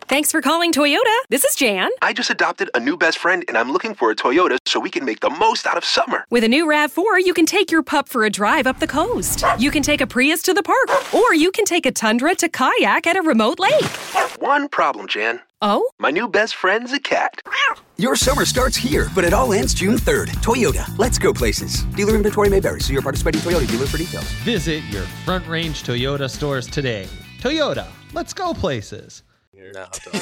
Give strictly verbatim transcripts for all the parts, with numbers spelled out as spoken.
Thanks for calling Toyota. This is Jan. I just adopted a new best friend, and I'm looking for a Toyota so we can make the most out of summer. With a new RAV four, you can take your pup for a drive up the coast. You can take a Prius to the park, or you can take a Tundra to kayak at a remote lake. One problem, Jan. Oh? My new best friend's a cat. Your summer starts here, but it all ends June third. Toyota, let's go places. Dealer inventory may vary. See your participating Toyota dealer for details. Visit your Front Range Toyota stores today. Toyota, let's go places. No,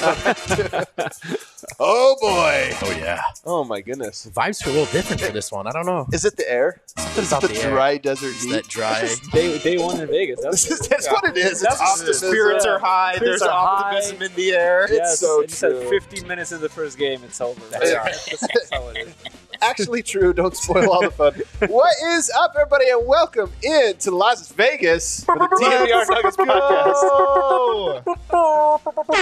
oh boy! Oh yeah! Oh my goodness! Vibes feel a little different for this one. I don't know. Is it the air? Something Is about it the, the air. dry desert It's heat? that dry. Day, day one in Vegas. That's, This is, that's what it is. That's It's optimism. spirits are high. Spirits There's are optimism high. in the air. Yes, It's so and you said true. fifteen minutes in the first game, it's over. That's Yeah. right. That's how it is. Actually true. Don't spoil all the fun. What is up, everybody, and welcome in to Las Vegas for the D N V R Nuggets podcast. Look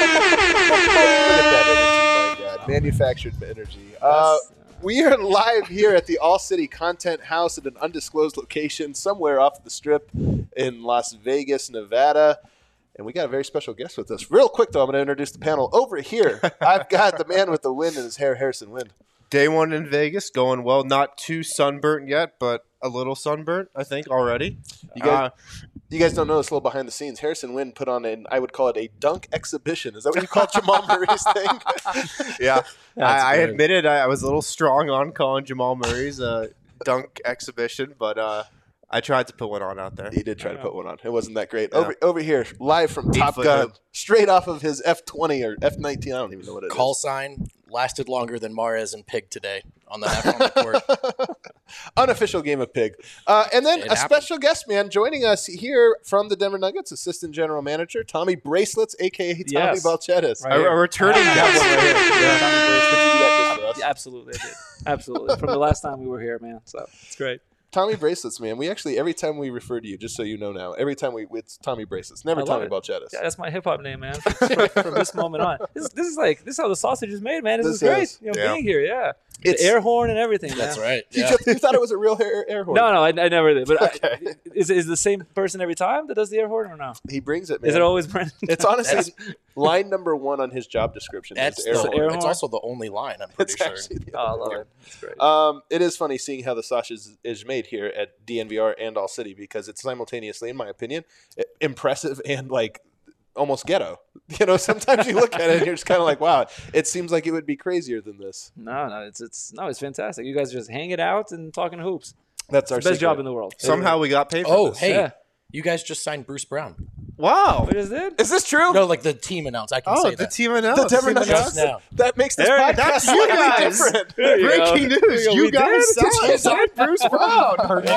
at that energy, my God. Manufactured energy. Uh, we are live here at the All City Content House at an undisclosed location somewhere off the strip in Las Vegas, Nevada. And we got a very special guest with us. Real quick, though, I'm going to introduce the panel. Over here, I've got the man with the wind in his hair, Harrison Wind. Day one in Vegas, going well. Not too sunburnt yet, but a little sunburnt, I think, already. You guys, uh, you guys don't know this, a little behind the scenes. Harrison Wind put on an, I would call it a dunk exhibition. Is that what you call Jamal Murray's thing? Yeah. That's I, I great. admitted I, I was a little strong on calling Jamal Murray's uh, dunk exhibition, but uh, I tried to put one on out there. He did try to put one on. It wasn't that great. Yeah. Over over here, live from Eight Top foot Gun, hoop. straight off of his F twenty or F nineteen. I don't even know what it is. Call sign lasted longer than Mares and Pig today on the half on the court. Unofficial game of pig. Uh, and then It a happened. special guest man joining us here from the Denver Nuggets, Assistant General Manager Tommy Bracelets, a k a. Tommy Yes. Balchetis. Right A, here. a returning I guest. have one right here. Yeah. Tommy Bracelets. Did you do that just for us? Yeah, absolutely, I did. Absolutely. From the last time we were here, man. So it's great. Tommy Bracelets, man. We actually, every time we refer to you, just so you know now, every time we, it's Tommy Bracelets, never I love Tommy it. Balchetis. Yeah, that's my hip hop name, man. From, from this moment on, this, this is like this is how the sausage is made, man. This, This is great. is. You know, Yeah. being here, yeah. It's- the air horn and everything. That's man. right. You, Yeah. just, you thought it was a real air, air horn. No, no, I, I never did. But Okay. I, is is the same person every time that does the air horn or no? He brings it, man. Is it always Brendan? It's honestly line number one on his job description. That's is air the, horn. air it's horn? also the only line, I'm pretty It's sure. actually the Oh, I other love one. it. It's great. Um, it is funny seeing how the sausage is, is made here at D N V R and All City because it's simultaneously, in my opinion, i- impressive and like almost ghetto. You know, sometimes you look at it and you're just kind of like, wow, it seems like it would be crazier than this. No, no, it's it's no, it's fantastic. You guys are just hanging out and talking hoops. That's our It's the best secret. job in the world. Somehow we got paid for Oh, this. hey. Yeah. You guys just signed Bruce Brown. Wow. What is it? Is this true? No, like the team announced. I can Oh, say the that. team the announced. Denver Team Nuggets. announced now. That makes this There- podcast that's you slightly guys. different. There you go. Breaking news. There you go. You We guys did. signed, signed Bruce Brown.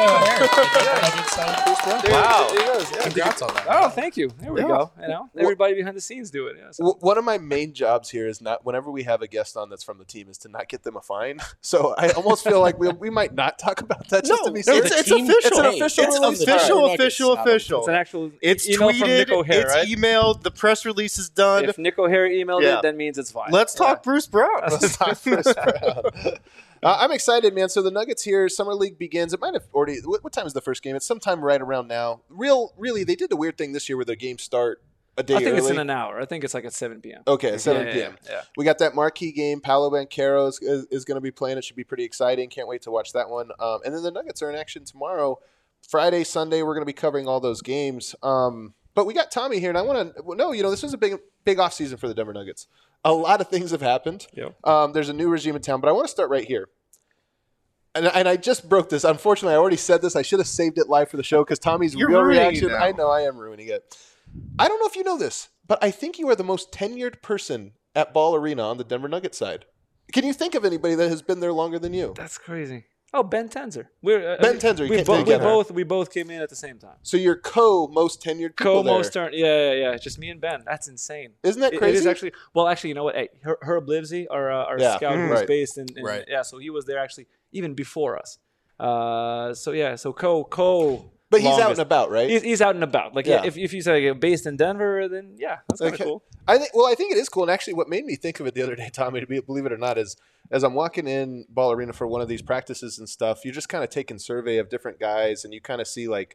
Wow. Congrats on that. Oh, thank you. There we Yeah. go. You know, everybody behind the scenes do it. Yeah, so. W- One of my main jobs here is not whenever we have a guest on that's from the team is to not get them a fine. So I almost feel like we we might not talk about that just No, to be it's, serious. it's team- official. It's an Hey, official It's release. official, Nuggets, official, not them. official. It's an actual It's email tweeted. from Nick O'Hare, it's right? emailed. The press release is done. If Nick O'Hare emailed Yeah. it, that means it's fine. Let's talk Bruce Brown. Let's talk Bruce Brown. Uh, I'm excited, man. So the Nuggets here, summer league begins. It might have already. What, what time is the first game? It's sometime right around now. Real, really, they did a weird thing this year where their games start a day I think early. it's in an hour. I think it's like at seven p.m. Okay, at seven Yeah, p.m. Yeah, yeah. We got that marquee game. Paolo Banchero is, is, is going to be playing. It should be pretty exciting. Can't wait to watch that one. Um, and then the Nuggets are in action tomorrow, Friday, Sunday. We're going to be covering all those games. Um, but we got Tommy here, and I want to well, no, you know, this was a big, big off season for the Denver Nuggets. A lot of things have happened. Yep. Um, there's a new regime in town, but I want to start right here. And, and I just broke this. Unfortunately, I already said this. I should have saved it live for the show because Tommy's You're real ruining it reaction. now. I know I am ruining it. I don't know if you know this, but I think you are the most tenured person at Ball Arena on the Denver Nuggets side. Can you think of anybody that has been there longer than you? That's crazy. Oh, Ben Tenzer. We're uh, Ben Tenzer, you We, can't bo- take we it. both we both came in at the same time. So you're co-most tenured people there. Co-most turn. Yeah, yeah, yeah. Just me and Ben. That's insane. Isn't that It- crazy? It is actually. Well, actually, you know what? Hey, Her- Herb Livesey, our uh, our Yeah, scout, mm, who was right. based in, in Right. yeah. So he was there actually even before us. Uh, so yeah, so co co. But he's out longest. and about, right? He's, he's out and about. Like yeah, Yeah. if if you say like, based in Denver, then yeah, that's kind of Okay. cool. I think. Well, I think it is cool. And actually, what made me think of it the other day, Tommy, to be, believe it or not, is as I'm walking in Ball Arena for one of these practices and stuff, you're just kind of taking survey of different guys, and you kind of see like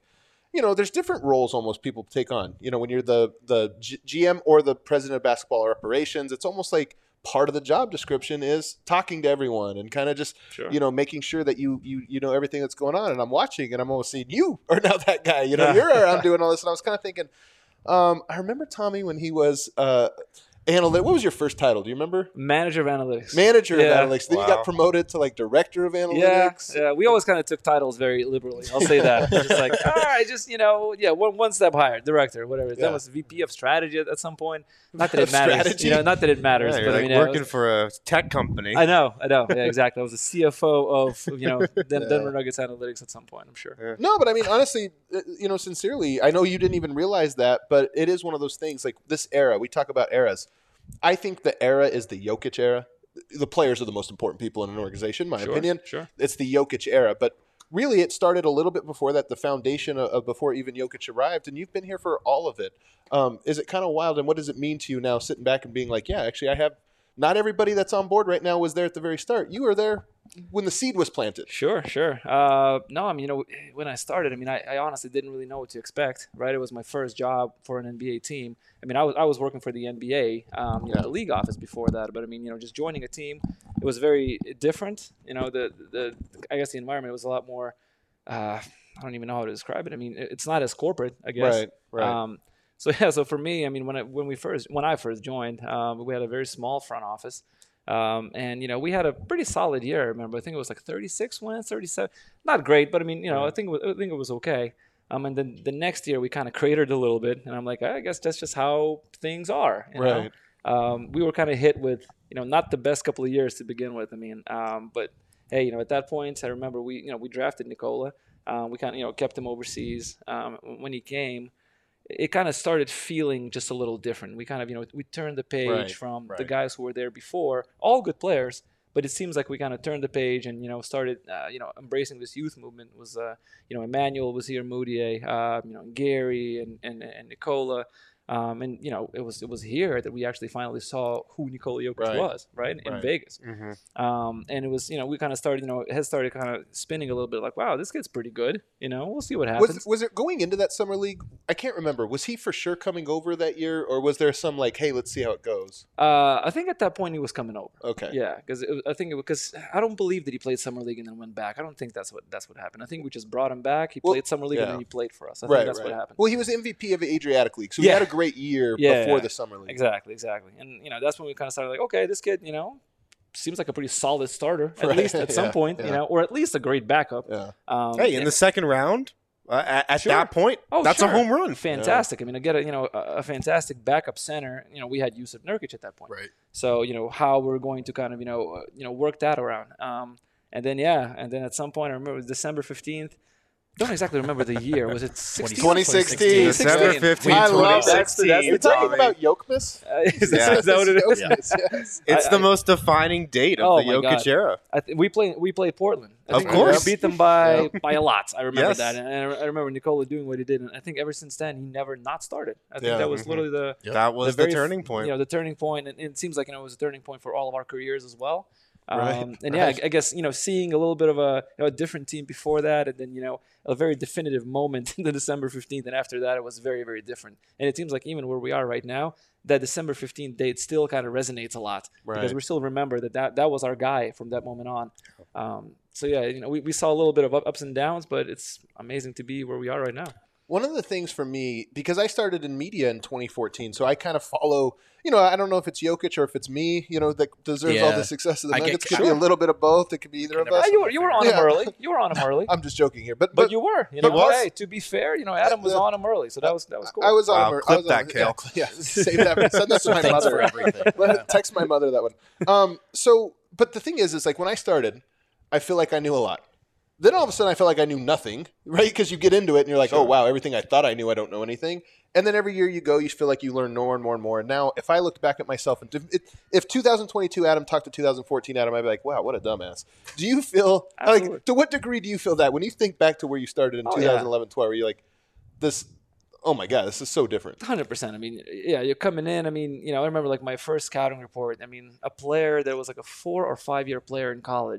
you know, there's different roles almost people take on. You know, when you're the the G- GM or the president of basketball operations, it's almost like part of the job description is talking to everyone and kind of just, Sure. you know, making sure that you you you know everything that's going on. And I'm watching and I'm almost seeing you are now that guy. You know, Yeah. you're around doing all this. And I was kind of thinking, um, I remember Tommy when he was uh, analytic. What was your first title? Do you remember? Manager of analytics. Manager Yeah. of analytics. Then you Wow. got promoted to like director of Yeah, analytics. yeah, we always kind of took titles very liberally. I'll say that. Just like, all right, just you know, yeah, one, one step higher, director, whatever. Yeah. That was V P of strategy at, at some point. Not that it Of matters, strategy? you know, not that it matters, Yeah, but you're I like mean, I working was- for a tech company. I know, I know, yeah, exactly. I was the C F O of you know Den- Yeah. Denver Nuggets analytics at some point. I'm sure. No, but I mean, honestly, uh, you know, sincerely, I know you didn't even realize that, but it is one of those things. Like this era, we talk about eras. I think the era is the Jokic era. The players are the most important people in an organization, in my Sure, opinion. sure. It's the Jokic era, but really, it started a little bit before that. The foundation of, of before even Jokic arrived, and you've been here for all of it. Um, is it kind of wild? And what does it mean to you now, sitting back and being like, yeah, actually, I have. Not everybody that's on board right now was there at the very start. You were there when the seed was planted. Sure, sure. Uh, no, I mean, you know, when I started, I mean, I, I honestly didn't really know what to expect, right? It was my first job for an N B A team. I mean, I was I was working for the N B A, um, you know, Yeah. the league office before that. But I mean, you know, just joining a team, it was very different. You know, the the I guess the environment was a lot more. Uh, I don't even know how to describe it. I mean, it- it's not as corporate, I guess. Right, right. Um, so yeah, so for me, I mean, when I, when we first when I first joined, um, we had a very small front office. Um, and you know, we had a pretty solid year. I remember, I think it was like thirty-six wins, thirty-seven. Not great, but I mean, you know, I think it was, I think it was okay. Um, and then the next year we kind of cratered a little bit, and I'm like, I guess that's just how things are. You know? Right. Um, we were kind of hit with, you know, not the best couple of years to begin with. I mean, um, but hey, you know, at that point, I remember we, you know, we drafted Nikola. Um, we kind of, you know, kept him overseas. Um, when he came, it kind of started feeling just a little different. We kind of, you know, we turned the page Right, from the right. guys who were there before, all good players, but it seems like we kind of turned the page and, you know, started, uh, you know, embracing this youth movement. Was, uh, you know, Emmanuel was here, Moutier, uh, you know, Gary and, and, and Nikola. Um, and, you know, it was it was here that we actually finally saw who Nikola Jokic Right. was, right, in Right. Vegas. Mhm. Um, and it was, you know, we kind of started, you know, it had started kind of spinning a little bit like, wow, this kid's pretty good. You know, we'll see what happens. Was was it going into that summer league? I can't remember. Was he for sure coming over that year, or was there some like, hey, let's see how it goes? Uh, I think at that point he was coming over. Okay. Yeah, because I think because I don't believe that he played summer league and then went back. I don't think that's what that's what happened. I think we just brought him back. He Well, played summer league yeah. and then he played for us. I right. think that's right. what happened. Well, he was M V P of the Adriatic League, so Yeah. he had a great year Yeah, before yeah. the summer league. Exactly, exactly. And you know that's when we kind of started like, okay, this kid, you know, seems like a pretty solid starter at Right. least at some Yeah, point, yeah. you know, or at least a great backup. Yeah. Um, Hey, in and- the second round, uh, at, at Sure. that point, Oh, that's sure. a home run. Fantastic. I mean, I get a you know a, a fantastic backup center. You know, we had Yusuf Nurkic at that point. Right. So you know how we're going to kind of you know uh, you know work that around. Um, and then yeah, and then at some point I remember it was December fifteenth. Don't exactly remember the year. Was it sixteen? twenty sixteen. December sixteen. fifteenth, I love that. That's the- that's the You're talking Tommy. about Yokmas? Uh, is, that- Yeah. is that what it is? Yokmas, yes. It's I- the I- most defining date of Oh the my Jokic God. era. I th- we played we played Portland. I Of think course. we beat them by by a lot. I remember Yes. that, and I, I remember Nikola doing what he did. And I think ever since then he never not started. I think Yeah. that was Mhm. literally the That was the, very f- turning point. You know, the turning point, and it seems like you know it was a turning point for all of our careers as well. Um, Right, and right. yeah, I, I guess you know seeing a little bit of a, you know, a different team before that, and then you know a very definitive moment in the December fifteenth, and after that it was very very different. And it seems like even where we are right now, that December fifteenth date still kind of resonates a lot because Right. we still remember that, that that was our guy from that moment on. Um, so yeah, you know we, we saw a little bit of up- ups and downs, but it's amazing to be where we are right now. One of the things for me, because I started in media in twenty fourteen, so I kind of follow, you know, I don't know if it's Jokic or if it's me, you know, that deserves all Yeah. the success of the I get- Nuggets. Could sure. be a little bit of both. It could be either of never us. Ah, you were you were on him Yeah. early. You were on him early. I'm just joking here. But, But, but you were, you but know. was- Hey, to be fair, you know, Adam was the- on him early, so that was that was cool. I was on Wow, him. I clip was that, on, Kale. Yeah, yeah, save that. Send that to my Thanks mother. for everything. Let- Text my mother that one. Um, so, but the thing is, is like when I started, I feel like I knew a lot. Then all of a sudden, I felt like I knew nothing, right? Because you get into it and you're like, oh, wow, everything I thought I knew, I don't know anything. And then every year you go, you feel like you learn more and more and more. And now, if I looked back at myself, and if, if two thousand twenty-two Adam talked to two thousand fourteen Adam, I'd be like, wow, what a dumbass. Do you feel, Absolutely. like, to what degree do you feel that? When you think back to where you started in Oh, two yeah. thousand eleven, twelve, where you're like, this, oh my God, this is so different. Hundred percent. I mean, yeah, you're coming in. I mean, you know, I remember like my first scouting report. I mean, a player that was like a four or five year player in college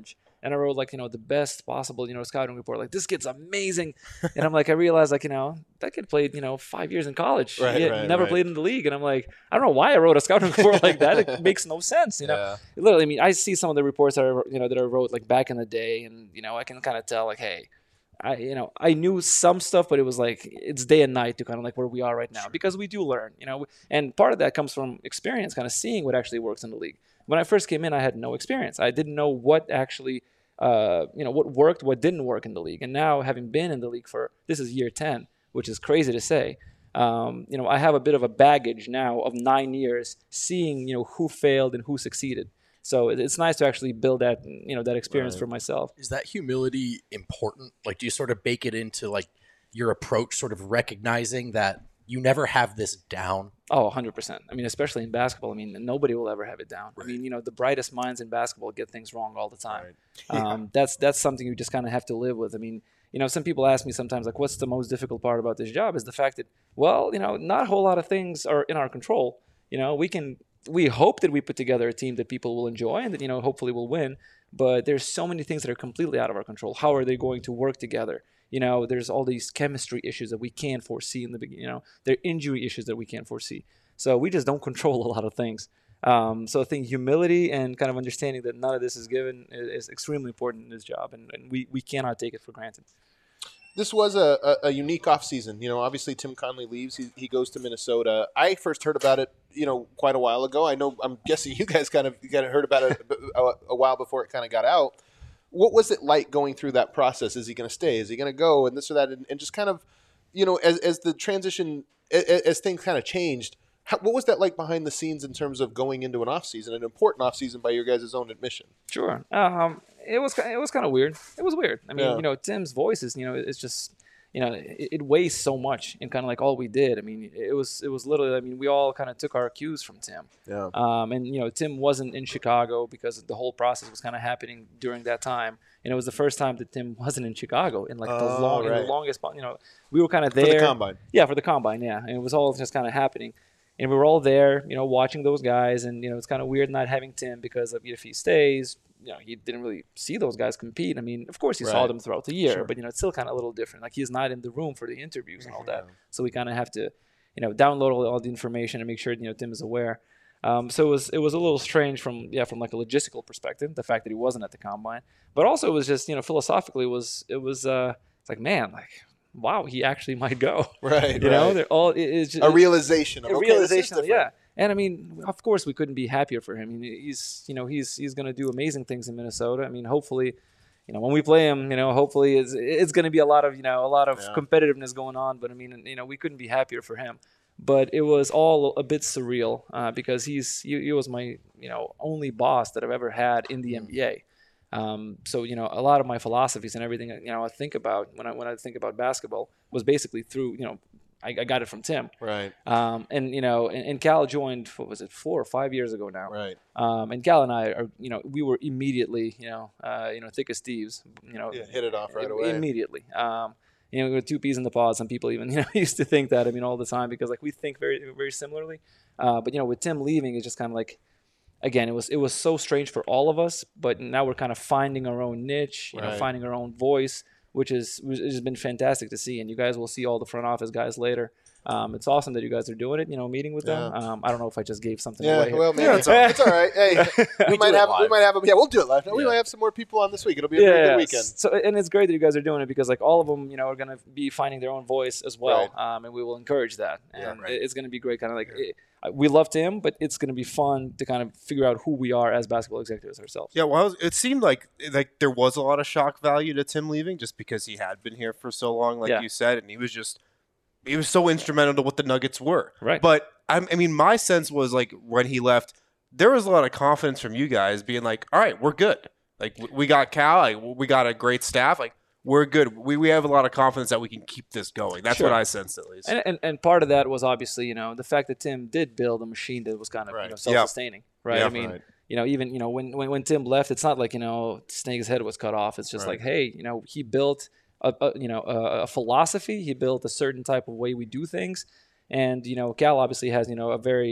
and I wrote like, you know, the best possible, you know, scouting report. Like, this kid's amazing. And I'm like, I realized like, you know, that kid played, you know, five years in college. Right, he right, never right. played in the league. And I'm like, I don't know why I wrote a scouting report like that. It makes no sense, you know. Yeah. Literally, I mean, I see some of the reports that I, you know, that I wrote like back in the day, and you know, I can kind of tell like, hey, I, you know, I knew some stuff, but it was like it's day and night to kind of like where we are right now, because we do learn, you know, and part of that comes from experience, kind of seeing what actually works in the league. When I first came in, I had no experience. I didn't know what actually, uh, you know, what worked, what didn't work in the league. And now, having been in the league for, this is year ten, which is crazy to say, um, you know, I have a bit of a baggage now of nine years seeing, you know, who failed and who succeeded. So it- it's nice to actually build that, you know, that experience for myself. Is that humility important? Like, do you sort of bake it into like your approach, sort of recognizing that you never have this down? Oh, one hundred percent. I mean, especially in basketball. I mean, nobody will ever have it down. I mean, you know, the brightest minds in basketball get things wrong all the time. Um, that's that's something you just kind of have to live with. I mean, you know, some people ask me sometimes, like, what's the most difficult part about this job? Is the fact that, well, you know, not a whole lot of things are in our control. You know, we can, we hope that we put together a team that people will enjoy and that, you know, hopefully will win. But there's so many things that are completely out of our control. How are they going to work together? You know, there's all these chemistry issues that we can't foresee in the beginning. You know, there are injury issues that we can't foresee. So we just don't control a lot of things. Um, so I think humility and kind of understanding that none of this is given is, is extremely important in this job, and, and we, we cannot take it for granted. This was a, a, a unique offseason. You know, obviously Tim Conley leaves. He, he goes to Minnesota. I first heard about it, you know, quite a while ago. I know, I'm guessing you guys kind of you kind of heard about it a, a while before it kind of got out. What was it like going through that process? Is he going to stay? Is he going to go? And this or that, and, and just kind of, you know, as as the transition, as, as things kind of changed, how, what was that like behind the scenes in terms of going into an off season, an important off season by your guys' own admission? Sure. Um, it was it was kind of weird. It was weird. I mean, Yeah. you know, Tim's voice is, you know, it's just, you know, it, it weighs so much in kind of like all we did. I mean, it was it was literally, I mean, we all kind of took our cues from Tim. Yeah. Um, and, you know, Tim wasn't in Chicago because the whole process was kind of happening during that time. And it was the first time that Tim wasn't in Chicago in like the Oh, long, in right. the longest, you know, we were kind of For there. the combine. Yeah, for the combine, yeah. And it was all just kind of happening. And we were all there, you know, watching those guys. And, you know, it's kind of weird not having Tim because of, if he stays, you know, he didn't really see those guys compete. I mean, of course he saw Right. them throughout the year, Sure. but, you know, it's still kind of a little different. Like, he's not in the room for the interviews and all that. So we kind of have to, you know, download all, all the information and make sure, you know, Tim is aware. Um, so it was it was a little strange from yeah from like a logistical perspective, the fact that he wasn't at the combine, but also it was just, you know, philosophically it was it was uh it's like, man, like, wow, he actually might go. Right. You know, right. they're all it, it's just, a realization. Of, a okay, realization, this is different. yeah. And I mean, of course, we couldn't be happier for him. I mean, he's, you know, he's he's going to do amazing things in Minnesota. I mean, hopefully, you know, when we play him, you know, hopefully it's it's going to be a lot of, you know, a lot of Yeah. competitiveness going on. But I mean, you know, we couldn't be happier for him. But it was all a bit surreal uh, because he's he, he was my, you know, only boss that I've ever had in the N B A. Um, so, you know, a lot of my philosophies and everything, you know, I think about when I when I think about basketball was basically through, you know, I, I got it from Tim. Right. Um, and, you know, and, and Cal joined, what was it, four or five years ago now. Right. Um, and Cal and I are, you know, we were immediately, you know, uh, you know, thick as thieves, you know, Yeah, hit it off right im- away. Immediately. Um, you know, we were two peas in the pod. Some people even, you know, used to think that, I mean, all the time, because like we think very, very similarly. Uh, but, you know, with Tim leaving, it's just kind of like, again, it was, it was so strange for all of us, but now we're kind of finding our own niche, you know, Right. finding our own voice, which is, which has been fantastic to see. And you guys will see all the front office guys later. Um, it's awesome that you guys are doing it, you know, meeting with them. Yeah. Um, I don't know if I just gave something Yeah, away here. well, maybe it's, all, it's all right. Hey, we, We might do it have we live. might have them. Yeah, we'll do it live. We Yeah. might have some more people on this week. It'll be a pretty good weekend. So, and it's great that you guys are doing it because, like, all of them, you know, are going to be finding their own voice as well, um, and we will encourage that. And Yeah, right. it- it's going to be great. Kind of like it, we love Tim, but it's going to be fun to kind of figure out who we are as basketball executives ourselves. Yeah, well, I was- it seemed like like there was a lot of shock value to Tim leaving just because he had been here for so long, like Yeah. you said, and he was just he was so instrumental to what the Nuggets were. Right. But I, I mean, my sense was like when he left, there was a lot of confidence from you guys being like, "All right, we're good. Like w- we got Cal, like we got a great staff. Like we're good. We we have a lot of confidence that we can keep this going." That's Sure. what I sensed at least. And, and and part of that was obviously, you know, the fact that Tim did build a machine that was kind of Right. you know, Yeah. self-sustaining, right? Yeah, I mean, right. you know, even you know when, when when Tim left, it's not like, you know, Snake's head was cut off. It's just Right. like, hey, you know, he built a, a you know a, a philosophy. He built a certain type of way we do things, and you know, Cal obviously has, you know, a very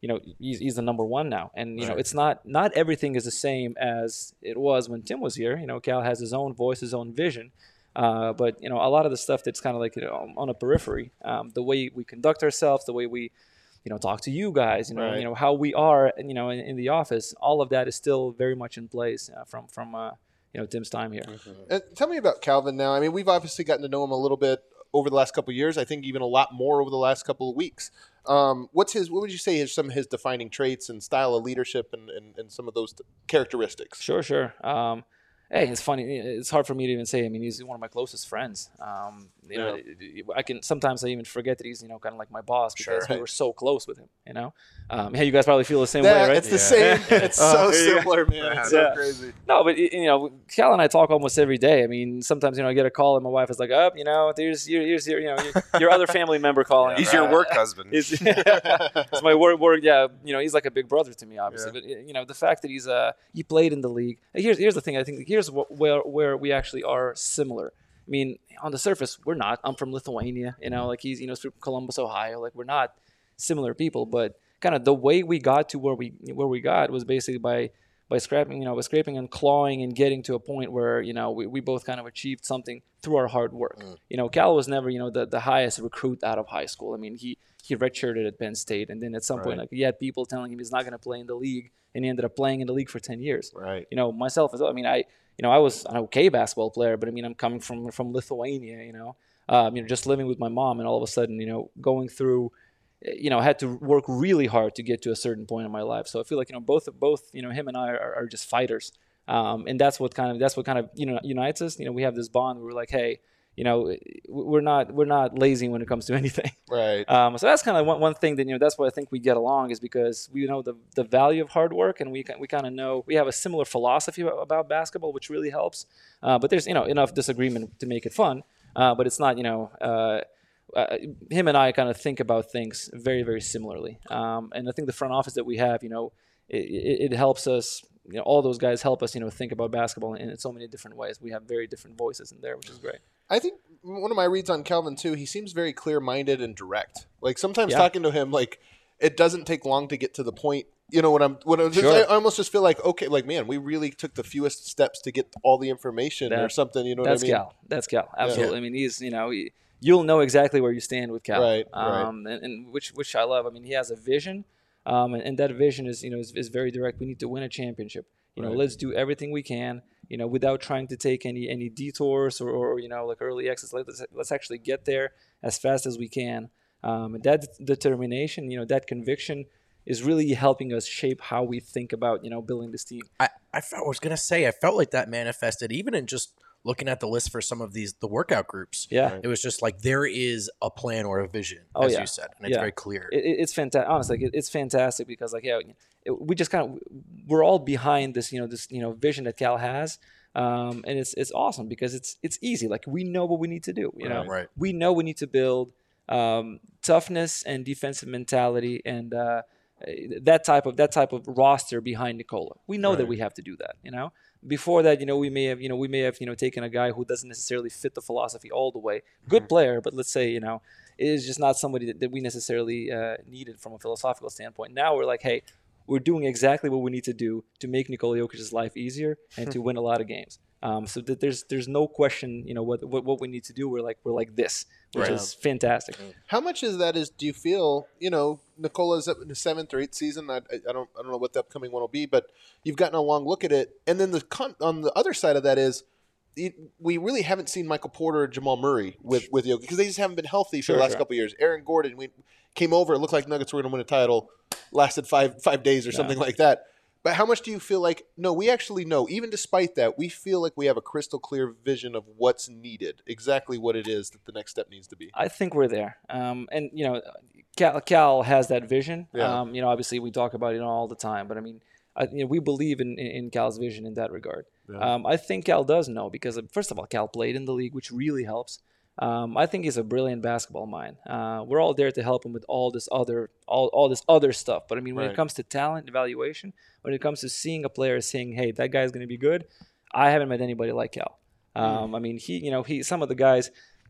you know, he's, he's the number one now. And, you know, Right. it's not, not everything is the same as it was when Tim was here. You know, Cal has his own voice, his own vision. Uh, but, you know, a lot of the stuff that's kind of like, you know, on a periphery, um, the way we conduct ourselves, the way we, you know, talk to you guys, you know, Right. you know, how we are, you know, in, in the office, all of that is still very much in place uh, from, from, uh, you know, Tim's time here. Uh, tell me about Calvin now. I mean, we've obviously gotten to know him a little bit over the last couple of years. I think even a lot more over the last couple of weeks. Um, what's his? What would you say is some of his defining traits and style of leadership and, and, and some of those t- characteristics? Sure, sure. Um, hey, it's funny. It's hard for me to even say. I mean, he's one of my closest friends. Um, you know, I can sometimes I even forget that he's, you know, kind of like my boss because Sure. we were so close with him. You know, um, hey, you guys probably feel the same That- way, right? It's the same. It's so there you go. similar, man. It's so Yeah. crazy. No, but y- you know, Cal and I talk almost every day. I mean, sometimes you know I get a call and my wife is like, "Up, you know, there's your, here's your, you know, your, your other family member calling." He's your Uh, work husband. It's, it's my work, work. Yeah, you know, he's like a big brother to me, obviously. But you know, the fact that he's uh he played in the league. Here's here's the thing. I think here's wh- where where we actually are similar. I mean, on the surface, we're not. I'm from Lithuania. You know, like he's you know from Columbus, Ohio. Like we're not similar people, but kind of the way we got to where we where we got was basically by by scraping, you know, by scraping and clawing and getting to a point where, you know, we, we both kind of achieved something through our hard work. Mm. You know, Cal was never, you know, the, the highest recruit out of high school. I mean, he, he redshirted at Penn State. And then at some point, like, he had people telling him he's not going to play in the league. And he ended up playing in the league for ten years. Right. You know, myself as well. I mean, I, you know, I was an okay basketball player, but I mean, I'm coming from, from Lithuania, you know, um, you know, just living with my mom and all of a sudden, you know, going through, you know, I had to work really hard to get to a certain point in my life. So I feel like, you know, both, both, you know, him and I are, are just fighters. Um, and that's what kind of, that's what kind of, you know, unites us. You know, we have this bond where we're like, hey, you know, we're not, we're not lazy when it comes to anything. Right. Um, so that's kind of one, one thing that, you know, that's why I think we get along is because we know the, the value of hard work and we, we kind of know, we have a similar philosophy about basketball, which really helps. Uh, but there's, you know, enough disagreement to make it fun. Uh, but it's not, you know, uh, Uh, him and I kind of think about things very, very similarly. Um, and I think the front office that we have, you know, it, it, it helps us, you know, all those guys help us, you know, think about basketball in, in so many different ways. We have very different voices in there, which is great. I think one of my reads on Calvin too, he seems very clear-minded and direct. Like sometimes Yeah. talking to him, like it doesn't take long to get to the point. You know what I'm? What I'm just, Sure. I almost just feel like okay, like man, we really took the fewest steps to get all the information or That- something. You know what I That's mean? Cal. That's Cal. Absolutely. I mean, he's, you know, he, you'll know exactly where you stand with Cal. Right, right. Um, and, and which, which I love. I mean, he has a vision, um, and, and that vision is, you know, is, is very direct. We need to win a championship. You know, Right. let's do everything we can, you know, without trying to take any any detours or, or you know, like early exits. Let's, let's actually get there as fast as we can. Um, and that determination, you know, that conviction is really helping us shape how we think about, you know, building this team. I, I, felt, I was going to say, I felt like that manifested even in just looking at the list for some of these, the workout groups. Yeah. It was just like there is a plan or a vision, Oh, as yeah. you said, and it's Yeah. very clear. It, it- it's fantastic. Honestly, like, it, it's fantastic because, like, yeah, it, we just kind of we're all behind this, you know, this you know vision that Cal has, um, and it's it's awesome because it's it's easy. Like we know what we need to do. You know, Right, right. we know we need to build um, toughness and defensive mentality and uh, that type of that type of roster behind Nikola. We know that we have to do that. You know. Before that, you know, we may have, you know, we may have, you know, taken a guy who doesn't necessarily fit the philosophy all the way. Good player, but let's say, you know, is just not somebody that, that we necessarily uh, needed from a philosophical standpoint. Now we're like, hey, we're doing exactly what we need to do to make Nikola Jokic's life easier and to win a lot of games. Um, so that there's there's no question, you know, what, what what we need to do. We're like we're like this, which Right. is fantastic. How much of that is? Do you feel? You know, Nicola's up in the seventh or eighth season. I, I, I don't. I don't know what the upcoming one will be, but you've gotten a long look at it. And then the con- on the other side of that is, it, we really haven't seen Michael Porter or Jamal Murray with with Jokic because they just haven't been healthy for Sure, the last sure. couple of years. Aaron Gordon, we came over. It looked like Nuggets were going to win a title. Lasted five five days or something like that. But how much do you feel like, no, we actually know, even despite that, we feel like we have a crystal clear vision of what's needed, exactly what it is that the next step needs to be? I think we're there. Um, and, you know, Cal, Cal has that vision. Yeah. Um, you know, obviously we talk about it all the time, but I mean, I, you know, we believe in, in, in Cal's vision in that regard. Um, I think Cal does know because, uh, first of all, Cal played in the league, which really helps. Um, I think he's a brilliant basketball mind. Uh, we're all there to help him with all this other, all, all this other stuff. But I mean, when Right. it comes to talent evaluation, when it comes to seeing a player saying, "Hey, that guy's going to be good," I haven't met anybody like Cal. Um, I mean, he, you know, he, some of the guys,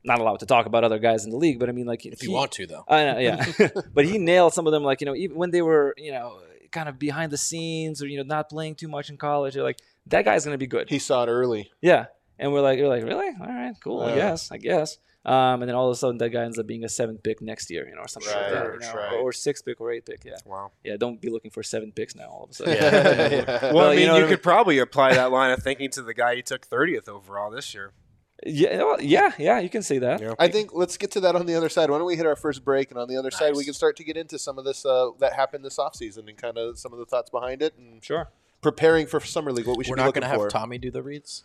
not allowed to talk about other guys in the league, but I mean, like If he, you want to, though. I know, yeah. But he nailed some of them, like, you know, even when they were, you know, kind of behind the scenes or, you know, not playing too much in college. You're like, that guy's going to be good. He saw it early. Yeah. And we're like, you're like, really? All right, cool. I Yeah. guess, I guess. Um, and then all of a sudden, that guy ends up being a seventh pick next year, you know, or something like that, Right, you know, right. or, or sixth pick or eighth pick. Yeah. Wow. Yeah. Don't be looking for seven picks now all of a sudden. Yeah. Well, I you mean, know you what I could probably apply that line of thinking to the guy you took thirtieth overall this year. Yeah, well, yeah, yeah, you can say that. Yeah. I think let's get to that on the other side. Why don't we hit our first break, and on the other side we Nice. can start to get into some of this uh, that happened this offseason and kind of some of the thoughts behind it and Sure. preparing for Summer League, what we should We're be not looking going to have for. Tommy do the reads.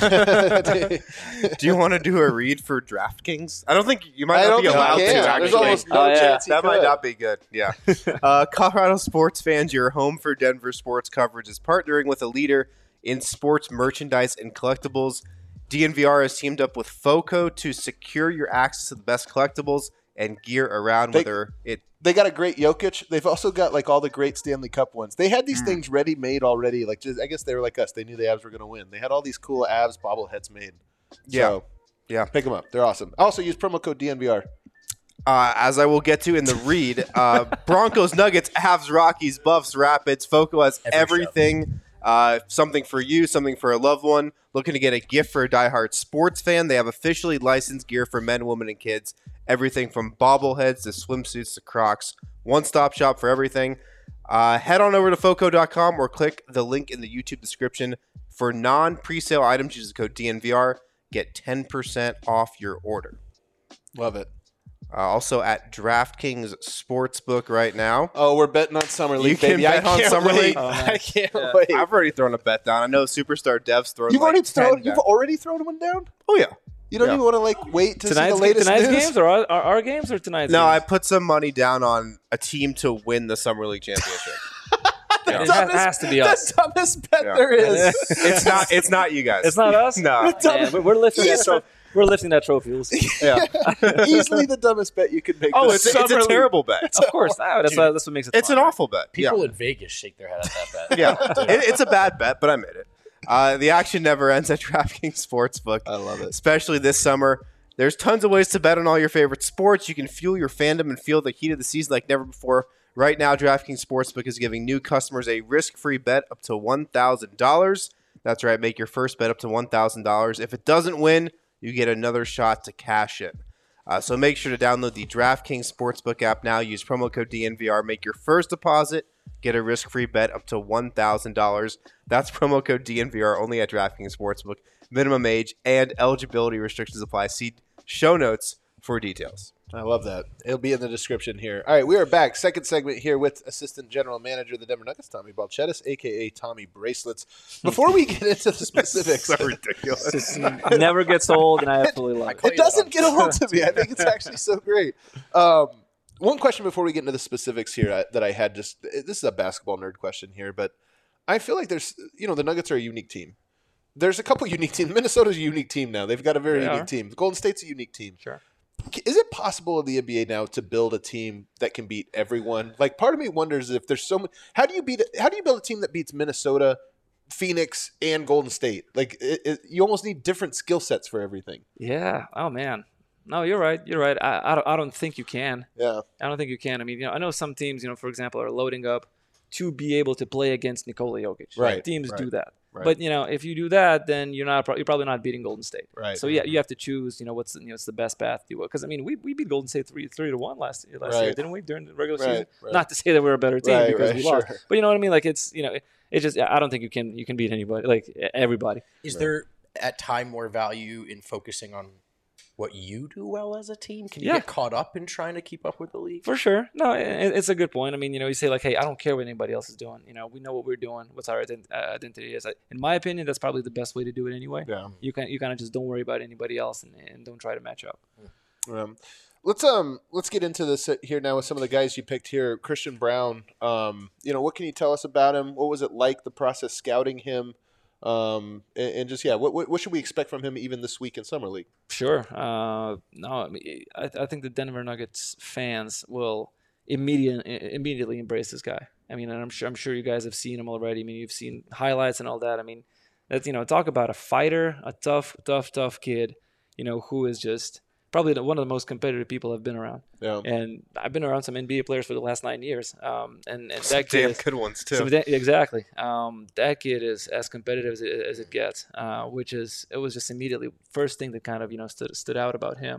Do you want to do a read for DraftKings? I don't think you might I not don't be think allowed you to. can. Actually. There's almost no Oh, yeah. chance he That might could. not be good. Yeah. uh, Colorado sports fans, your home for Denver sports coverage is partnering with a leader in sports merchandise and collectibles. D N V R has teamed up with FOCO to secure your access to the best collectibles and gear around, They- whether it They got a great Jokic. They've also got like all the great Stanley Cup ones. They had these Mm. things ready made already. Like just, I guess they were like us. They knew the Avs were going to win. They had all these cool Avs bobbleheads made. Yeah. So, Yeah. pick them up. They're awesome. Also use promo code D N V R. Uh, as I will get to in the read, uh, Broncos, Nuggets, Avs, Rockies, Buffs, Rapids. FOCO has Every everything. Uh, something for you, something for a loved one. Looking to get a gift for a diehard sports fan. They have officially licensed gear for men, women, and kids. Everything from bobbleheads to swimsuits to Crocs. One-stop shop for everything. Uh, head on over to foco dot com or click the link in the YouTube description. For non-presale items, use the code D N V R. Get ten percent off your order. Love it. Uh, also at DraftKings Sportsbook right now. Oh, we're betting on Summer League, You can baby. bet I on can't Summer wait. League. Oh, I nice. can't Yeah. wait. I've already thrown a bet down. I know Superstar Dev's thrown You've like already thrown. ten You've down. already thrown one down. Oh, yeah. You don't Yeah. even want to like wait to Tonight's, see the latest tonight's news. games or our, our, our games or tonight's No, I games? put some money down on a team to win the Summer League championship. Yeah. It has, has to be us. The dumbest bet Yeah. there is. It's not. It's not you guys. It's not us? No. Man, we're, we're lifting that Yes. trophy. We're lifting that trophy. We'll see. Yeah. Easily the dumbest bet you could make. Oh, this it's, it's Summer a League. terrible bet. Of course. No, that's, why, that's what makes it It's fun, an right? awful bet. People yeah. in Vegas shake their head at that bet. Yeah. It, it's a bad bet, but I made it. Uh, the action never ends at DraftKings Sportsbook. I love it. Especially this summer. There's tons of ways to bet on all your favorite sports. You can fuel your fandom and feel the heat of the season like never before. Right now, DraftKings Sportsbook is giving new customers a risk-free bet up to one thousand dollars. That's right. Make your first bet up to one thousand dollars. If it doesn't win, you get another shot to cash in. Uh, so make sure to download the DraftKings Sportsbook app now. Use promo code D N V R. Make your first deposit. Get a risk-free bet up to one thousand dollars. That's promo code D N V R only at DraftKings Sportsbook. Minimum age and eligibility restrictions apply. See show notes for details. I love that. It'll be in the description here. All right, we are back. Second segment here with Assistant General Manager of the Denver Nuggets, Tommy Balchetis, a k a. Tommy Bracelets. Before we get into the specifics, So ridiculous. This never gets old, and I absolutely love it. it doesn't get old to me. I think it's actually so great. Um, one question before we get into the specifics here I, that I had just this is a basketball nerd question here, but I feel like there's, you know, the Nuggets are a unique team. There's a couple unique teams. Minnesota's a unique team now. They've got a very They unique are. team. Golden State's a unique team. Sure. Is it possible in the N B A now to build a team that can beat everyone? Like, part of me wonders if there's so much. How do you beat? How do you build a team that beats Minnesota, Phoenix, and Golden State? Like, it, it, you almost need different skill sets for everything. Yeah. Oh, man. No, you're right. You're right. I, I, don't, I don't think you can. Yeah. I don't think you can. I mean, you know, I know some teams, you know, for example, are loading up to be able to play against Nikola Jokic. Right, Teams right, do that. right. But you know, if you do that, then you're not pro- you're probably not beating Golden State. Right. So yeah, you have to choose. You know, what's the, you know, it's the best path to do it. Because I mean, we, we beat Golden State three three to one last last year, Right. didn't we? During the regular Right, season. right. Not to say that we're a better team Right, because right, we lost. sure. But you know what I mean? Like it's you know, it, it just I don't think you can you can beat anybody like everybody. Is there at time more value in focusing on what you do well as a team? Can you Yeah. get caught up in trying to keep up with the league? For sure. No, it, it's a good point. I mean, you know, you say like, hey, I don't care what anybody else is doing. You know, we know what we're doing, what's our ident- uh, identity is. I, in my opinion, that's probably the best way to do it anyway. Yeah. You can you kind of just don't worry about anybody else and, and don't try to match up. Um, let's um let's get into this here now with some of the guys you picked here. Christian Brown. Um, you know, what can you tell us about him? What was it like the process scouting him? Um, and, and just yeah, what, what what should we expect from him even this week in Summer League? Sure. Uh, no, I, mean, I, I think the Denver Nuggets fans will immediate, immediately embrace this guy. I mean, and I'm sure I'm sure you guys have seen him already. I mean, you've seen highlights and all that. I mean, that's you know, talk about a fighter, a tough, tough, tough kid. You know, who is just probably the, one of the most competitive people I've been around. Yeah. And I've been around some N B A players for the last nine years. Um, and, and Some that kid damn is, good ones too. some da- exactly. Um, that kid is as competitive as it, as it gets, uh, which is it was just immediately first thing that kind of you know stood stood out about him.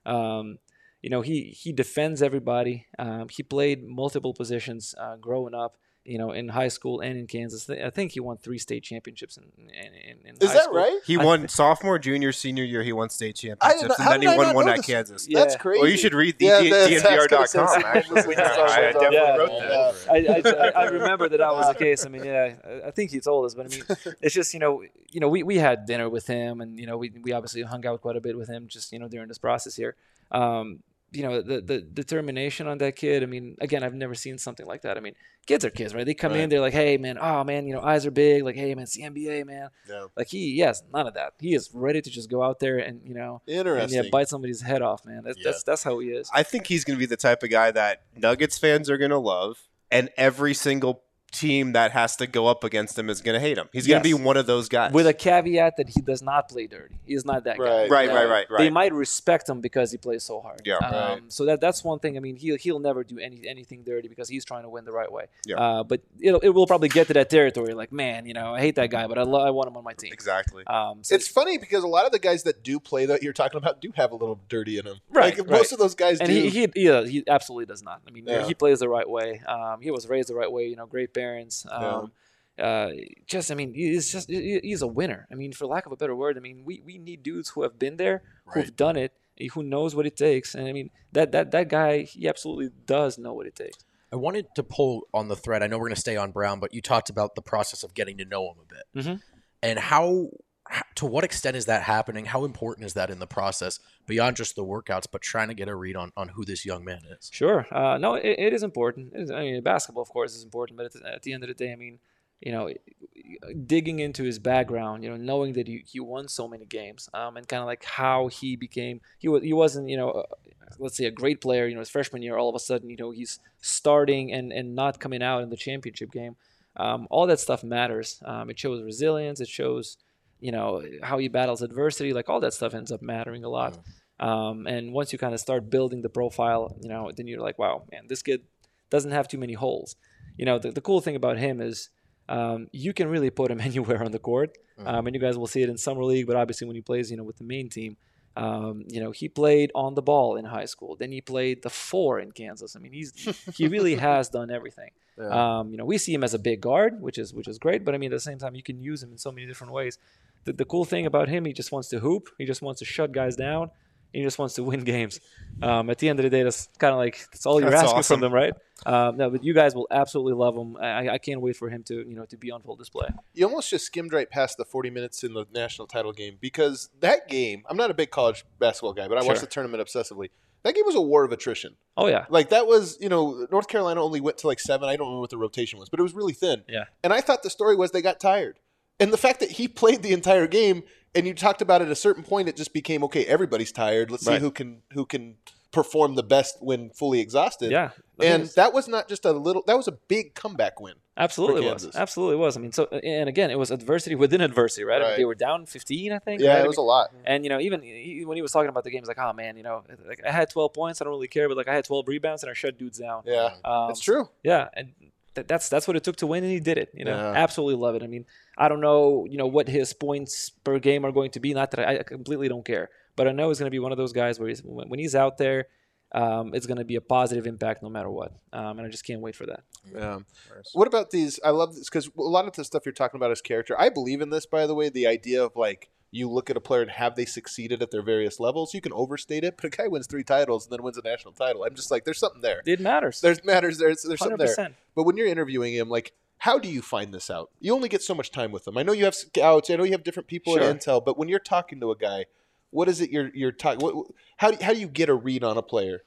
Um, you know, he he defends everybody. Um, he played multiple positions uh, growing up. You know, in high school and in Kansas. I think he won three state championships in, in, in, in Is high that school. right? He I won th- sophomore, junior, senior year. He won state I didn't championships, know- how and then did he I won not one know at this? Kansas. That's Yeah. crazy. Well, you should read the Yeah, D- that's- D N V R I was dot gonna say, com. so- Actually, Yeah, I definitely yeah, wrote yeah. that. I, I, I remember that that was the case. I mean, yeah, I- I think he told us, but I mean, it's just you know, you know, we, we had dinner with him, and you know, we we obviously hung out quite a bit with him, just you know, during this process here. Um, you know, the the determination on that kid. I mean, again, I've never seen something like that. I mean, kids are kids, right? They come Right. in, they're like, hey, man, oh man, you know, eyes are big. Like, hey, man, it's the N B A, man. Yeah. Like he, yes, none of that. He is ready to just go out there and you know, and Interesting. yeah, bite somebody's head off, man. That's Yeah. that's that's how he is. I think he's going to be the type of guy that Nuggets fans are going to love, and every single team that has to go up against him is going to hate him. He's going to Yes. be one of those guys. With a caveat that he does not play dirty. He is not that guy. Right. right, Yeah. right, right, right. They might respect him because he plays so hard. Yeah. Um, Right. So that that's one thing. I mean, he'll he'll never do any anything dirty because he's trying to win the right way. Yeah. Uh, but it'll it will probably get to that territory. Like, man, you know, I hate that guy, but I lo- I want him on my team. Exactly. Um, so It's funny because a lot of the guys that do play that you're talking about do have a little dirty in them. Right, Like, right. most of those guys and do. he he yeah, he absolutely does not. I mean, Yeah. he plays the right way. Um, he was raised the right way. You know, great parents. Um, Uh, just I mean, he's just he- he's a winner. I mean, for lack of a better word, I mean, we, we need dudes who have been there, who've Right. done it, who knows what it takes. And I mean, that that that guy, he absolutely does know what it takes. I wanted to pull on the thread. I know we're going to stay on Brown, but you talked about the process of getting to know him a bit. Mhm. And how, h- to what extent is that happening? How important is that in the process beyond just the workouts, but trying to get a read on, on who this young man is? Sure. Uh, no, it, it is important. It is, I mean, basketball, of course, is important, but at the, at the end of the day, I mean, you know, digging into his background, you know, knowing that he, he won so many games, um, and kind of like how he became, he was he wasn't, you know, uh, let's say a great player, you know, his freshman year, all of a sudden, you know, he's starting and, and not coming out in the championship game. Um, all that stuff matters. Um, it shows resilience. It shows, you know, how he battles adversity. Like all that stuff ends up mattering a lot. Um, and once you kind of start building the profile, you know, then you're like, wow, man, this kid doesn't have too many holes. You know, the, the cool thing about him is um, you can really put him anywhere on the court. Um, and you guys will see it in summer league, but obviously when he plays, you know, with the main team, um, you know, he played on the ball in high school. Then he played the four in Kansas. I mean, he's he really has done everything. Um, you know, we see him as a big guard, which is which is great. But I mean, at the same time, you can use him in so many different ways. The, the cool thing about him, he just wants to hoop. He just wants to shut guys down. He just wants to win games. Um, at the end of the day, that's kind of like that's all you're That's asking awesome. from them, right? Um, no, but you guys will absolutely love him. I, I can't wait for him to you know to be on full display. You almost just skimmed right past the forty minutes in the national title game because that game, I'm not a big college basketball guy, but I watched Sure. the tournament obsessively. That game was a war of attrition. Oh yeah, Like that was, you know, North Carolina only went to like seven. I don't remember what the rotation was, but it was really thin. yeah. And I thought the story was they got tired. And the fact that he played the entire game and you talked about at a certain point, it just became, okay, everybody's tired. Let's see Right. who can who can perform the best when fully exhausted. Yeah, And Yes. that was not just a little, that was a big comeback win. Absolutely for was. Kansas. Absolutely was. I mean, so and again, it was adversity within adversity, right? I mean, Right. they were down fifteen, I think. Yeah, right? it was a lot. And you know, even he, when he was talking about the game, he's like, "Oh man, you know, like I had twelve points. I don't really care, but like I had twelve rebounds and I shut dudes down." Yeah, Um, it's true. Yeah, and th- that's that's what it took to win, and he did it. You know, Yeah. absolutely love it. I mean, I don't know, you know, what his points per game are going to be. Not that I, I completely don't care, but I know he's going to be one of those guys where he's, when, when he's out there, um, it's going to be a positive impact no matter what. Um, and I just can't wait for that. Yeah. What about these? I love this because a lot of the stuff you're talking about is character. I believe in this, by the way, the idea of like you look at a player and have they succeeded at their various levels. You can overstate it, but a guy wins three titles and then wins a national title. I'm just like, there's something there. It matters. There's matters. There's there's one something hundred there. percent. But when you're interviewing him, like, how do you find this out? You only get so much time with them. I know you have scouts. I know you have different people Sure. at Intel. But when you're talking to a guy, what is it you're you're talking? What, how do how do you get a read on a player?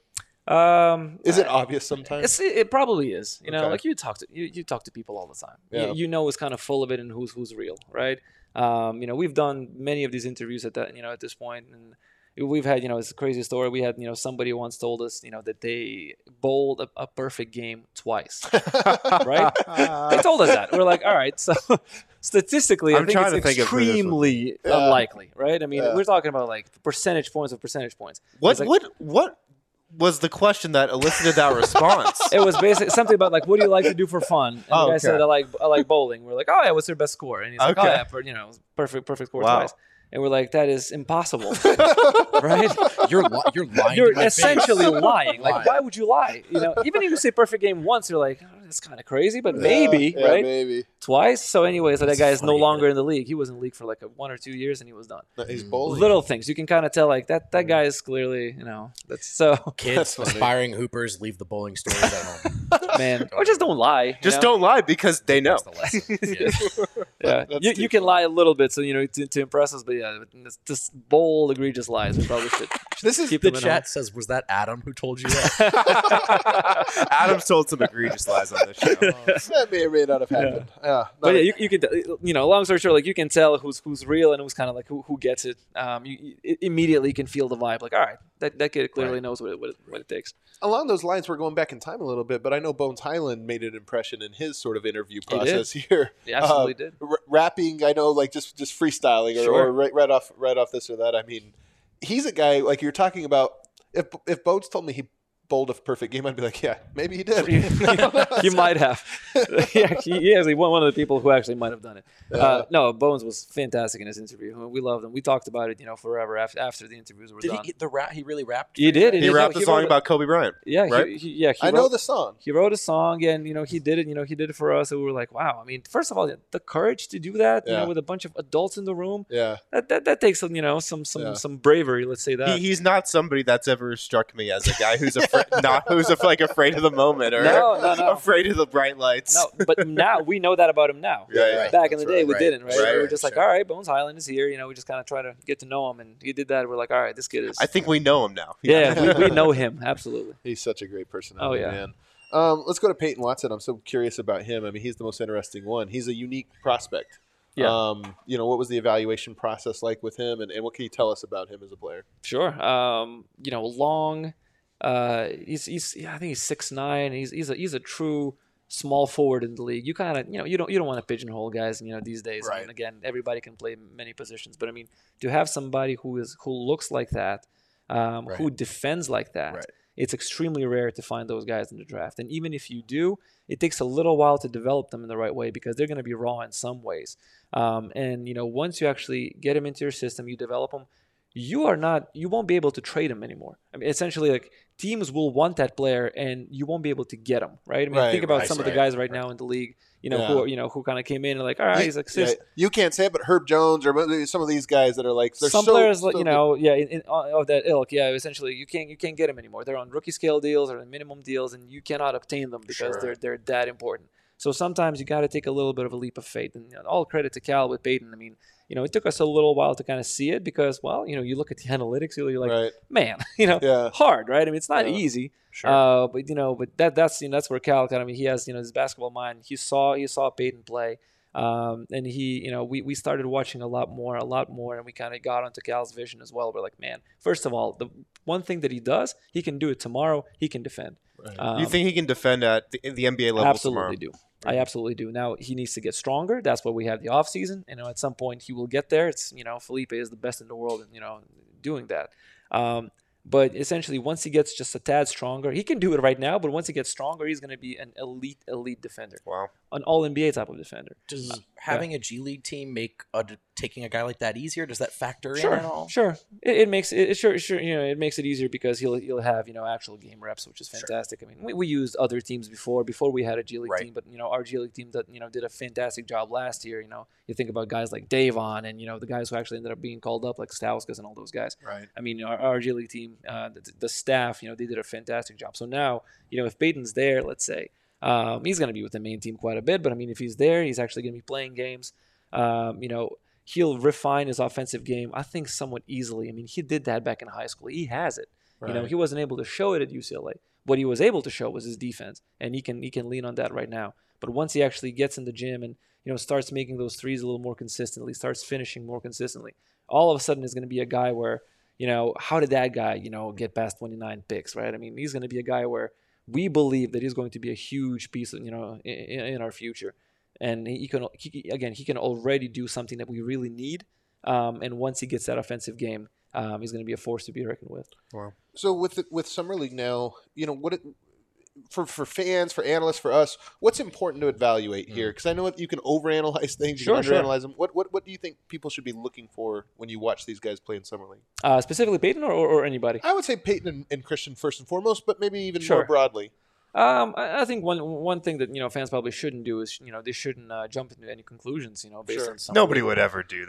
Um, Is it obvious sometimes? It's, it, it probably is. You know, Okay. like you talk to you, you talk to people all the time. Yeah. You, you know, it's kind of full of it and who's who's real, right? Um, you know, we've done many of these interviews at that, you know, at this point, and we've had, you know, it's a crazy story. We had, you know, somebody once told us, you know, that they bowled a, a perfect game twice, right? They told us that. We're like, all right, so statistically, I'm I think trying it's to think of who this was. extremely Yeah. unlikely, right? I mean, Yeah. we're talking about like percentage points of percentage points. What It's like- what what was the question that elicited that response? It was basically something about like, what do you like to do for fun? And Oh, the guy okay. said, I like I like bowling. We're like, oh yeah, what's your best score? And he's like, oh Okay. yeah, per, you know, perfect perfect score Wow. twice. And we're like, that is impossible, right? You're li- you're lying. You're to my essentially face. lying. Like, Lying. why would you lie? You know, even if you say perfect game once, you're like, oh, that's kind of crazy, but maybe, Yeah, right? Maybe. Twice. So, anyway, so that guy is no funny. longer in the league. He was in the league for like a one or two years, and he was done. He's bowling. Little things you can kind of tell, like that. That guy is clearly, you know, that's so Kids, funny. aspiring hoopers, leave the bowling stories at home. man. Or just don't lie. you Just know? don't lie because they know. That's the lesson. Yeah. Yeah, That's you, too you can funny. lie a little bit, so you know to, to impress us. But yeah, it's just bold, egregious lies. We probably should This is keep The them at chat says, "Was that Adam who told you that?" Adam's told some egregious lies on this show. that may or may not have happened. Yeah. But no, yeah, you, you can, you know, long story short, like you can tell who's who's real and who's kind of like who, who gets it. Um, you, you immediately can feel the vibe. Like, all right, that, that kid clearly Right. knows what it, what it what it takes. along those lines, we're going back in time a little bit, but I know Bones Highland made an impression in his sort of interview He did. process here. He absolutely did. R- rapping, I know, like just just freestyling or, Sure. or right, right off right off this or that. I mean, he's a guy like you're talking about. If if Bones told me he bowled a perfect game, I'd be like, yeah, maybe he did. You might have. yeah, he, he is one one of the people who actually might have done it. Uh, no, Bones was fantastic in his interview. We loved him. We talked about it, you know, forever after after the interviews were Did done. he the rap? He really rapped. He did. He rapped a he song wrote- about Kobe Bryant. Yeah, right? he, he, yeah. He I wrote, know the song. He wrote a song, and you know he did it. You know he did it for us, and we were like, wow. I mean, first of all, the courage to do that, you Yeah. know, with a bunch of adults in the room, Yeah. that that, that takes you know some some Yeah. some bravery. Let's say that. He, he's not somebody that's ever struck me as a guy who's afraid, not who's like afraid of the moment or No, no, no. afraid of the bright lights. No, but now we know that about him now. Yeah, yeah. Back in the That's day, right, we right. didn't, right? Right, we were right, just like, sure. all right, Bones Highland is here. You know, we just kind of try to get to know him, and he did that. We're like, all right, this kid is. I think we know him now. yeah, we, we know him absolutely. He's such a great personality, Oh, yeah. man. Um, let's go to Peyton Watson. I'm so curious about him. I mean, he's the most interesting one. He's a unique prospect. Yeah. Um, you know, what was the evaluation process like with him, and, and what can you tell us about him as a player? Sure. Um, you know, long. Uh, he's he's yeah, I think he's six nine. He's he's a he's a true small forward in the league. You kind of you know you don't you don't want to pigeonhole guys. You know these days. I mean, Right. again, everybody can play many positions, but I mean to have somebody who is who looks like that, um, Right. who defends like that. Right. It's extremely rare to find those guys in the draft. And even if you do, it takes a little while to develop them in the right way because they're going to be raw in some ways. Um, and, you know, once you actually get them into your system, you develop them, you are not, you won't be able to trade them anymore. I mean, essentially, like, teams will want that player and you won't be able to get them, right? I mean, Right, think about right, some of the right, guys right right. now in the league, you know, Yeah. who, are- you know, who kind of came in and like, all right, he's like, Yeah, you can't say it, but Herb Jones or some of these guys that are like they're some so, players, like so you know, yeah, in, in, of that ilk, yeah. Essentially, you can't you can't get them anymore. They're on rookie scale deals or minimum deals, and you cannot obtain them because Sure. they're they're that important. So sometimes you got to take a little bit of a leap of faith. And you know, all credit to Cal with Peyton. I mean, you know, it took us a little while to kind of see it because, well, you know, you look at the analytics, you're like, right. man, you know, Yeah. hard, right? I mean, it's not Yeah. easy. Sure. Uh, but you know, but that that's you know, that's where Cal kind of, I mean, he has you know his basketball mind. He saw he saw Peyton play. Um, and he, you know, we, we started watching a lot more, a lot more, and we kind of got onto Cal's vision as well. We're like, man, first of all, the one thing that he does, he can do it tomorrow. He can defend. Um, You think he can defend at the, the N B A level absolutely tomorrow? do. I absolutely do. Now he needs to get stronger. That's why we have the off season. You know, at some point he will get there. It's you know, Felipe is the best in the world, and you know, doing that. Um, But essentially, once he gets just a tad stronger, he can do it right now. But once he gets stronger, he's going to be an elite, elite defender, Wow. an All N B A type of defender. Does having a G League team make a, taking a guy like that easier? Does that factor Sure, in at all? sure. It, it makes it, it sure, sure. You know, it makes it easier because he'll he'll have you know actual game reps, which is fantastic. I mean, we, we used other teams before before we had a G League Right. team, but you know our G League team that you know did a fantastic job last year. You know, you think about guys like Davon and you know the guys who actually ended up being called up like Stauskas and all those guys. Right. I mean, our, our G League team, uh, the, the staff, you know, they did a fantastic job. So now, you know, if Peyton's there, let's say, um, he's going to be with the main team quite a bit. But I mean, if he's there, he's actually going to be playing games. Um, you know, he'll refine his offensive game, I think, somewhat easily. I mean, he did that back in high school. He has it. You know, Right. he wasn't able to show it at U C L A. What he was able to show was his defense, and he can he can lean on that right now. But once he actually gets in the gym and you know starts making those threes a little more consistently, starts finishing more consistently, all of a sudden is going to be a guy where you know how did that guy you know get past twenty-nine picks, right? I mean, he's going to be a guy where we believe that he's going to be a huge piece of you know in, in our future. and he, he can he, again he can already do something that we really need. Um, and once he gets that offensive game, um, he's going to be a force to be reckoned with. Wow. So with the, with Summer League now, you know what it, for for fans, for analysts, for us, what's important to evaluate Mm. here? Because I know you can overanalyze things, you Sure, can sure. underanalyze them. What what what do you think people should be looking for when you watch these guys play in Summer League? Uh, specifically Peyton or, or, or anybody? I would say Peyton and, and Christian first and foremost, but maybe even Sure. more broadly. Um, I, I think one one thing that you know fans probably shouldn't do is you know they shouldn't uh, jump into any conclusions. You know, based Sure. on some Nobody would ever do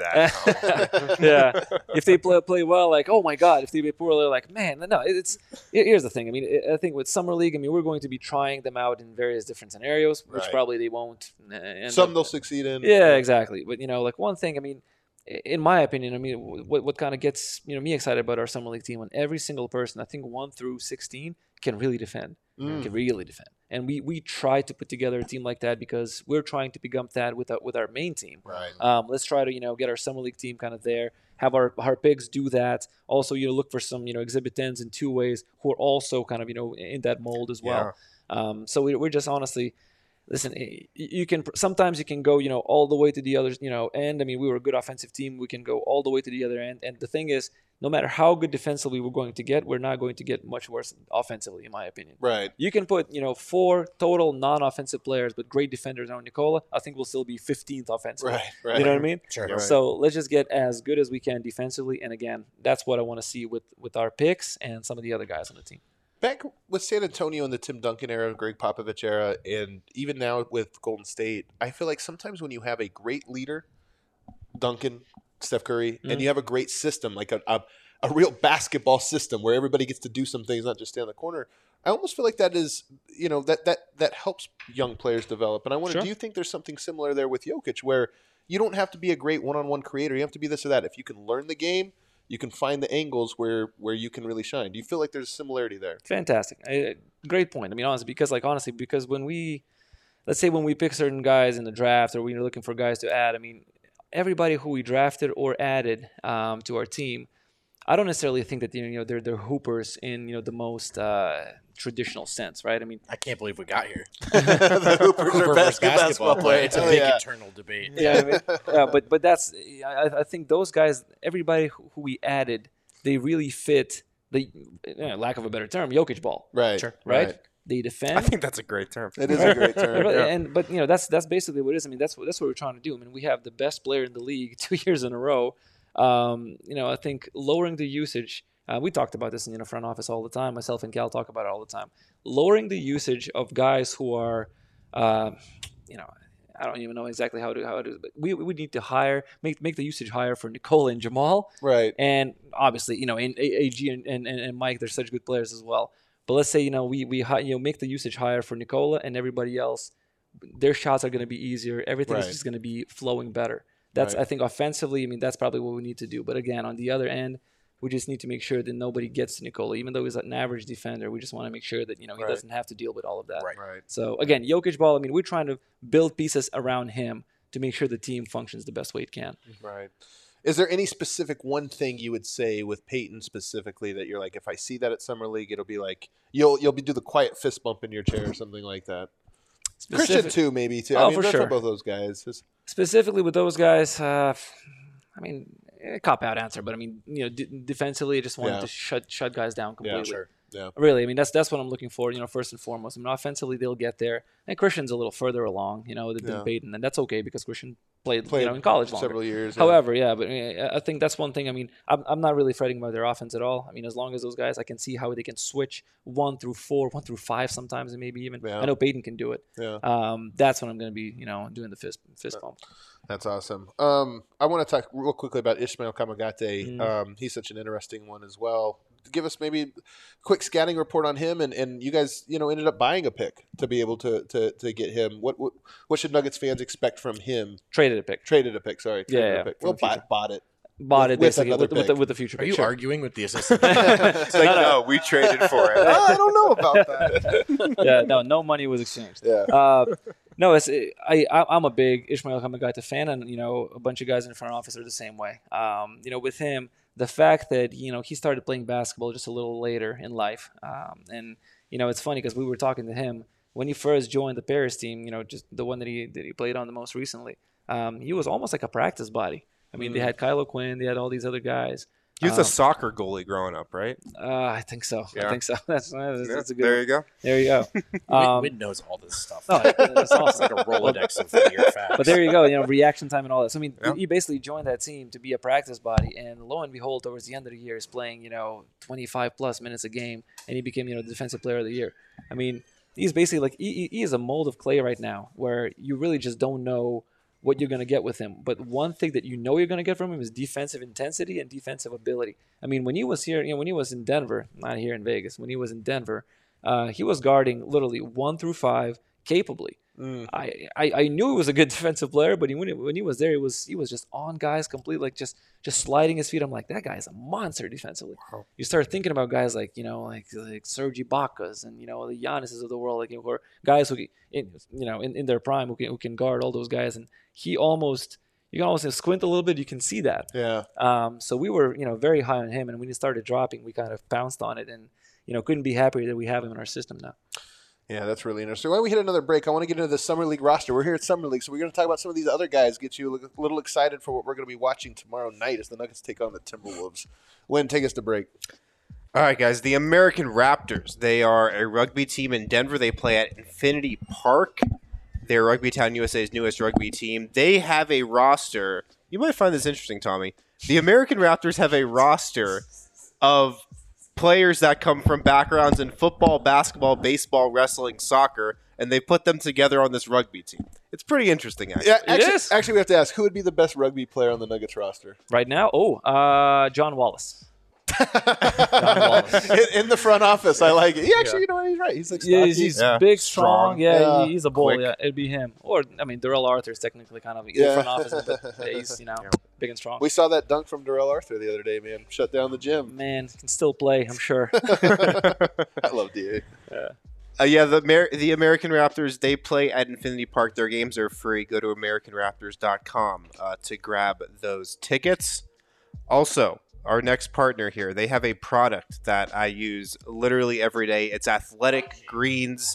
that. yeah, if they play play well, like oh my god. If they play poorly, like man, no. It's here's the thing. I mean, I think with Summer League, I mean we're going to be trying them out in various different scenarios, which Right. probably they won't. uh, end Some up- they'll succeed in. Yeah, exactly. But you know, like one thing, I mean, i- in my opinion, I mean, what what kind of gets you know me excited about our summer league team when every single person, I think one through sixteen, can really defend, Mm. can really defend, and we we try to put together a team like that because we're trying to become that with our, with our main team. Right. Um, let's try to you know get our summer league team kind of there. Have our our pigs do that. Also, you know, look for some you know exhibit tens in two ways who are also kind of you know in that mold as well. Um, so we, we're just honestly. Listen, y- you can sometimes you can go, you know, all the way to the other, you know, end. I mean, we were a good offensive team. We can go all the way to the other end. And the thing is, no matter how good defensively we're going to get, we're not going to get much worse offensively, in my opinion. Right. You can put, you know, four total non-offensive players, but great defenders on Nicola. I think we'll still be fifteenth offensively. Right. Right. You know what I mean? Sure. Right. So let's just get as good as we can defensively. And again, that's what I want to see with with our picks and some of the other guys on the team. Back with San Antonio in the Tim Duncan era, Greg Popovich era, and even now with Golden State, I feel like sometimes when you have a great leader, Duncan, Steph Curry, Mm-hmm. and you have a great system, like a, a a real basketball system where everybody gets to do some things, not just stay in the corner. I almost feel like that is, you know, that that that helps young players develop. And I wonder, Sure. do you think there's something similar there with Jokic, where you don't have to be a great one-on-one creator, you have to be this or that. If you can learn the game, you can find the angles where where you can really shine. Do you feel like there's a similarity there? Fantastic. I, great point. I mean, honestly, because like honestly, because when we, let's say when we pick certain guys in the draft or we're looking for guys to add, I mean, everybody who we drafted or added um, to our team, I don't necessarily think that you know they're they're hoopers in you know the most uh, traditional sense, right? I mean, I can't believe we got here. The Hoopers Hooper are versus basketball, basketball players. It's a Hell big yeah. internal debate. yeah, I mean, yeah, but but that's I, I think those guys, everybody who who we added, they really fit the you know, lack of a better term, Jokic ball, Right. Sure. right? Right. They defend. I think that's a great term. It is a great term. But- yeah. And but you know that's that's basically what it is. I mean that's what that's what we're trying to do. I mean we have the best player in the league two years in a row. Um, you know I think lowering the usage. Uh, we talked about this in the front office all the time. Myself and Cal talk about it all the time. Lowering the usage of guys who are, uh, you know, I don't even know exactly how to how to. But we we need to hire make make the usage higher for Nicola and Jamal. Right. And obviously, you know, in A G and, and, and Mike, they're such good players as well. But let's say, you know, we we hi- you know make the usage higher for Nicola and everybody else. Their shots are going to be easier. Everything is Right. just going to be flowing better. That's Right. I think offensively. I mean, that's probably what we need to do. But again, on the other end, we just need to make sure that nobody gets to Nicola, even though he's an average defender. We just want to make sure that you know he Right. doesn't have to deal with all of that. Right. Right. So again, Jokic ball. I mean, we're trying to build pieces around him to make sure the team functions the best way it can. Right. Is there any specific one thing you would say with Peyton specifically that you're like, if I see that at Summer League, it'll be like you'll you'll be do the quiet fist bump in your chair or something like that. Christian Specific- too, maybe too. Oh, I mean, for that's sure. what both those guys. Just- Specifically with those guys, uh, I mean, a cop out answer, but I mean, you know, d- defensively, I just wanted Yeah. to shut shut guys down Yeah, completely. sure. Yeah. Really, I mean, that's that's what I'm looking for. You know, first and foremost. I mean, offensively, they'll get there, and Christian's a little further along. You know, than Yeah. Peyton, and that's okay because Christian played, Played you know in college longer. several years. yeah. However, yeah, but I I think that's one thing. I mean, I'm, I'm not really fretting about their offense at all. I mean, as long as those guys, I can see how they can switch one through four, one through five sometimes, and maybe even. Yeah. I know Peyton can do it. Yeah. Um, that's when I'm going to be, you know, doing the fist fist bump. That's awesome. Um, I want to talk real quickly about Ishmael Kamagate. Mm. Um, he's such an interesting one as well. Give us maybe a quick scouting report on him, and, and you guys, you know, ended up buying a pick to be able to to, to get him. What, what what should Nuggets fans expect from him? Traded a pick. Traded a pick, sorry. Yeah, Traded yeah, a pick. for Well, the future. bought, bought it. Bought With- it with basically another with, with, the, pick. with the future Are pick. you Sure. arguing with the assistant? It's like, no, we traded for it. I don't know about that. Yeah, no, no money was exchanged. Yeah. Uh, no, it's I, I I'm a big Ishmael Kamagate fan, and you know a bunch of guys in the front office are the same way. Um, you know, with him, the fact that you know he started playing basketball just a little later in life, um, and you know it's funny because we were talking to him when he first joined the Paris team, you know, just the one that he that he played on the most recently, um, he was almost like a practice body. I mean, mm. they had Kylo Quinn, they had all these other guys. He was um, a soccer goalie growing up, right? Uh, I think so. Yeah. I think so. That's, that's, yeah, that's a good There one. you go. There you go. Um, Wid knows all this stuff. No, that's awesome. It's like a Rolodex of your facts. But there you go. You know, reaction time and all that. So I mean, Yeah. he basically joined that team to be a practice body, and lo and behold, towards the end of the year, he's playing you know twenty-five plus minutes a game, and he became you know the defensive player of the year. I mean, he's basically like he, he is a mold of clay right now, where you really just don't know what you're going to get with him. But one thing that you know you're going to get from him is defensive intensity and defensive ability. I mean, when he was here, you know, when he was in Denver, not here in Vegas, when he was in Denver, uh, he was guarding literally one through five capably. Mm. I, I I knew he was a good defensive player, but he, when, he, when he was there, he was he was just on guys completely, like just just sliding his feet. I'm like, that guy is a monster defensively. Wow. You start thinking about guys like you know like like Serge Ibaka's and you know the Giannis's of the world, like you know, or guys who in, you know in, in their prime who can, who can guard all those guys, and he almost you can almost squint a little bit, you can see that. Yeah. Um. So we were you know very high on him, and when he started dropping, we kind of pounced on it, and you know couldn't be happier that we have him in our system now. Yeah, that's really interesting. Why don't we hit another break? I want to get into the Summer League roster. We're here at Summer League, so we're going to talk about some of these other guys, get you a little excited for what we're going to be watching tomorrow night as the Nuggets take on the Timberwolves. Lynn, take us to break. All right, guys. The American Raptors. They are a rugby team in Denver. They play at Infinity Park. They're Rugby Town U S A's newest rugby team. They have a roster. You might find this interesting, Tommy. The American Raptors have a roster of players that come from backgrounds in football, basketball, baseball, wrestling, soccer, and they put them together on this rugby team. It's pretty interesting, actually. Yeah, actually, is. actually, we have to ask, who would be the best rugby player on the Nuggets roster? Right now, oh, uh, John Wallace. John Wallace. in, in the front office, I like it. He actually, yeah. you know what? He's right. He's like yeah, he's, he's yeah. big, strong. strong. Yeah, yeah. he's a bull. Quick. Yeah, it'd be him. Or I mean, Darrell Arthur's technically kind of he's Yeah. in front office, but yeah, he's you know Yeah. big and strong. We saw that dunk from Darrell Arthur the other day, man. Shut down the gym. Man, can still play, I'm sure. I love D A. Yeah. Uh, yeah, the Amer- the American Raptors, they play at Infinity Park. Their games are free. Go to American Raptors dot com uh, to grab those tickets. Also, our next partner here, they have a product that I use literally every day. It's Athletic Greens.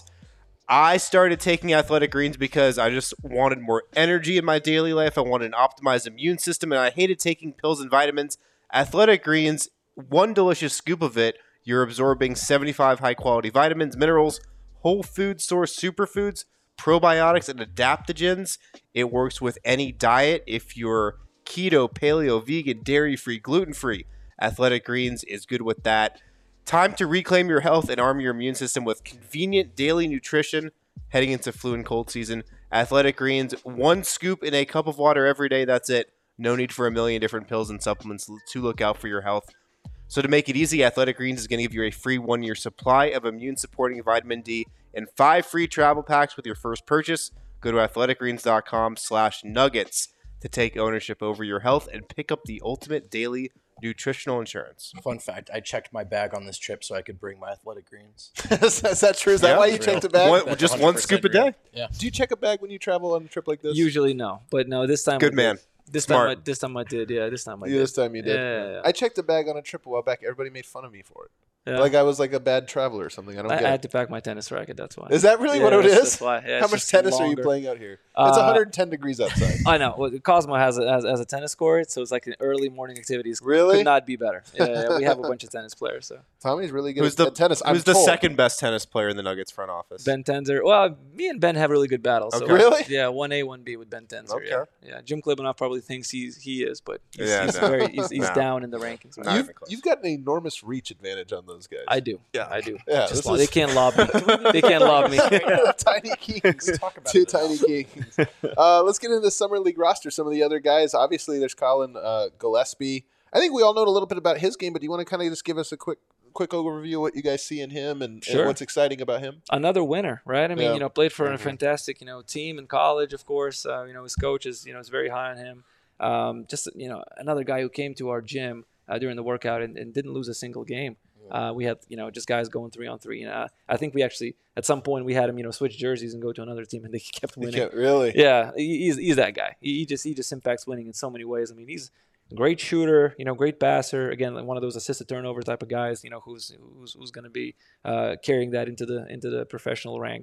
I started taking Athletic Greens because I just wanted more energy in my daily life. I wanted an optimized immune system, and I hated taking pills and vitamins. Athletic Greens, one delicious scoop of it, you're absorbing seventy-five high-quality vitamins, minerals, whole food source superfoods, probiotics, and adaptogens. It works with any diet. If you're keto, paleo, vegan, dairy-free, gluten-free, Athletic Greens is good with that. Time to reclaim your health and arm your immune system with convenient daily nutrition heading into flu and cold season. Athletic Greens, one scoop in a cup of water every day. That's it. No need for a million different pills and supplements to look out for your health. So to make it easy, Athletic Greens is going to give you a free one-year supply of immune-supporting vitamin D and five free travel packs with your first purchase. Go to athletic greens dot com slash nuggets to take ownership over your health and pick up the ultimate daily nutritional insurance. Fun fact, I checked my bag on this trip so I could bring my Athletic Greens. is that true? Is that Yeah. why you Real. checked a bag? One- That's just one one hundred scoop a percent real. day? Yeah. Do you check a bag when you travel on a trip like this? Usually no, but no, this time Good I man. did. This Smart. time, I, this time I did. Yeah, this time I Yeah, did. this time you did. Yeah, yeah, yeah. I checked a bag on a trip a while back. Everybody made fun of me for it. Yeah. Like I was like a bad traveler or something. I don't I, I get had it. to pack my tennis racket. That's why. Is that really Yeah, what it that's- is? That's why. Yeah, How it's much just tennis are you longer. playing out here? It's Uh, one hundred ten degrees outside. I know. Well, Cosmo has a, has, has a tennis court, so it's like an early morning activities. Really? Could not be better. Yeah, yeah, we have a bunch of tennis players. So Tommy's really good Who's at the tennis. I'm Who's the told. second best tennis player in the Nuggets front office? Ben Tenzer. Well, me and Ben have really good battles. So Okay. Really? Yeah, one A, one B with Ben Tenzer. Okay. Yeah. yeah. Jim Klibanoff probably thinks he's he is, but he's, Yeah, he's no. very he's, he's No. down in the rankings. Not You've, even close. you've got an enormous reach advantage on those guys. I do. Yeah. I do. Yeah, Just this lo- is- they can't lob me. they can't lob me. Tiny kings. Talk about Two it tiny kings. Uh, let's get into the summer league roster. Some of the other guys. Obviously, there's Colin uh, Gillespie. I think we all know a little bit about his game, but do you want to kind of just give us a quick, quick overview of what you guys see in him and, and Sure. what's exciting about him? Another winner, right? I mean, Yeah. you know, played for a Mhm. fantastic, you know, team in college, of course. Uh, you know, his coach is, you know, is very high on him. Um, just, you know, another guy who came to our gym uh, during the workout and, and didn't lose a single game. Uh, we had, you know, just guys going three on three. And uh, I think we actually, at some point, we had him, you know, switch jerseys and go to another team, and they kept You winning. can't really. Yeah, he- he's he's that guy. He, he just he just impacts winning in so many ways. I mean, he's a great shooter, you know, great passer. Again, like one of those assisted turnover type of guys, you know, who's who's who's going to be uh, carrying that into the into the professional ranks.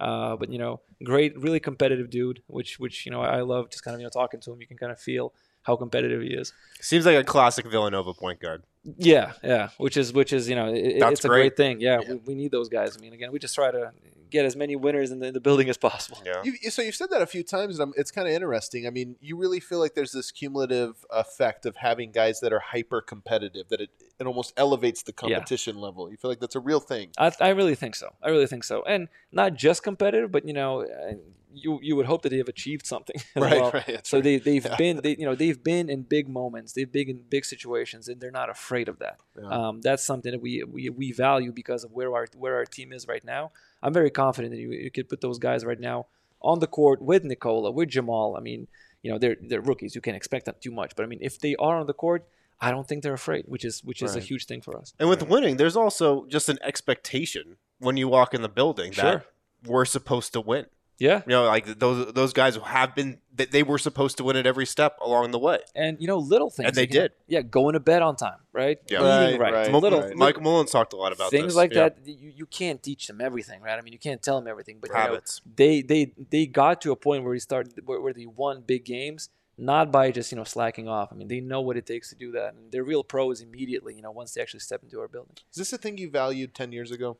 Uh, but you know, great, really competitive dude. Which which you know I love just kind of you know talking to him. You can kind of feel how competitive he is. Seems like a classic Villanova point guard. Yeah, yeah. Which is which is you know it, That's it's a great. great thing. Yeah, Yeah. We, we need those guys. I mean, again, we just try to get as many winners in the, in the building as possible. Yeah. You, you- so you've said that a few times, and I'm, it's kind of interesting. I mean, you really feel like there's this cumulative effect of having guys that are hyper competitive, that it, it almost elevates the Yeah. competition level. You feel like that's a real thing. I, I really think so. I really think so, and not just competitive, but you know, uh, you you would hope that they have achieved something as Right, well. right, that's So right. they they've Yeah. been they you know they've been in big moments, they've been in big situations, and they're not afraid of that. Yeah. Um, that's something that we, we we value because of where our where our team is right now. I'm very confident that you, you could put those guys right now on the court with Nikola, with Jamal. I mean, you know, they're they're rookies. You can't expect them too much, but I mean, if they are on the court, I don't think they're afraid, which is which is a Right. huge thing for us. And with winning, there's also just an expectation when you walk in the building Sure. that we're supposed to win. Yeah. You know, like those those guys have been they, they were supposed to win at every step along the way. And you know, little things. And they you know, did. Yeah, going to bed on time, right? Yeah. Eating Right, right. right, Mo- Little, right. Mike Mullins talked a lot about things this. like Yeah. that. You, you can't teach them everything, right? I mean, you can't tell them everything, but you know, Habits. they they they got to a point where he started where, where they won big games, not by just you know slacking off. I mean, they know what it takes to do that, and they're real pros immediately. You know, once they actually step into our building. Is this a thing you valued ten years ago?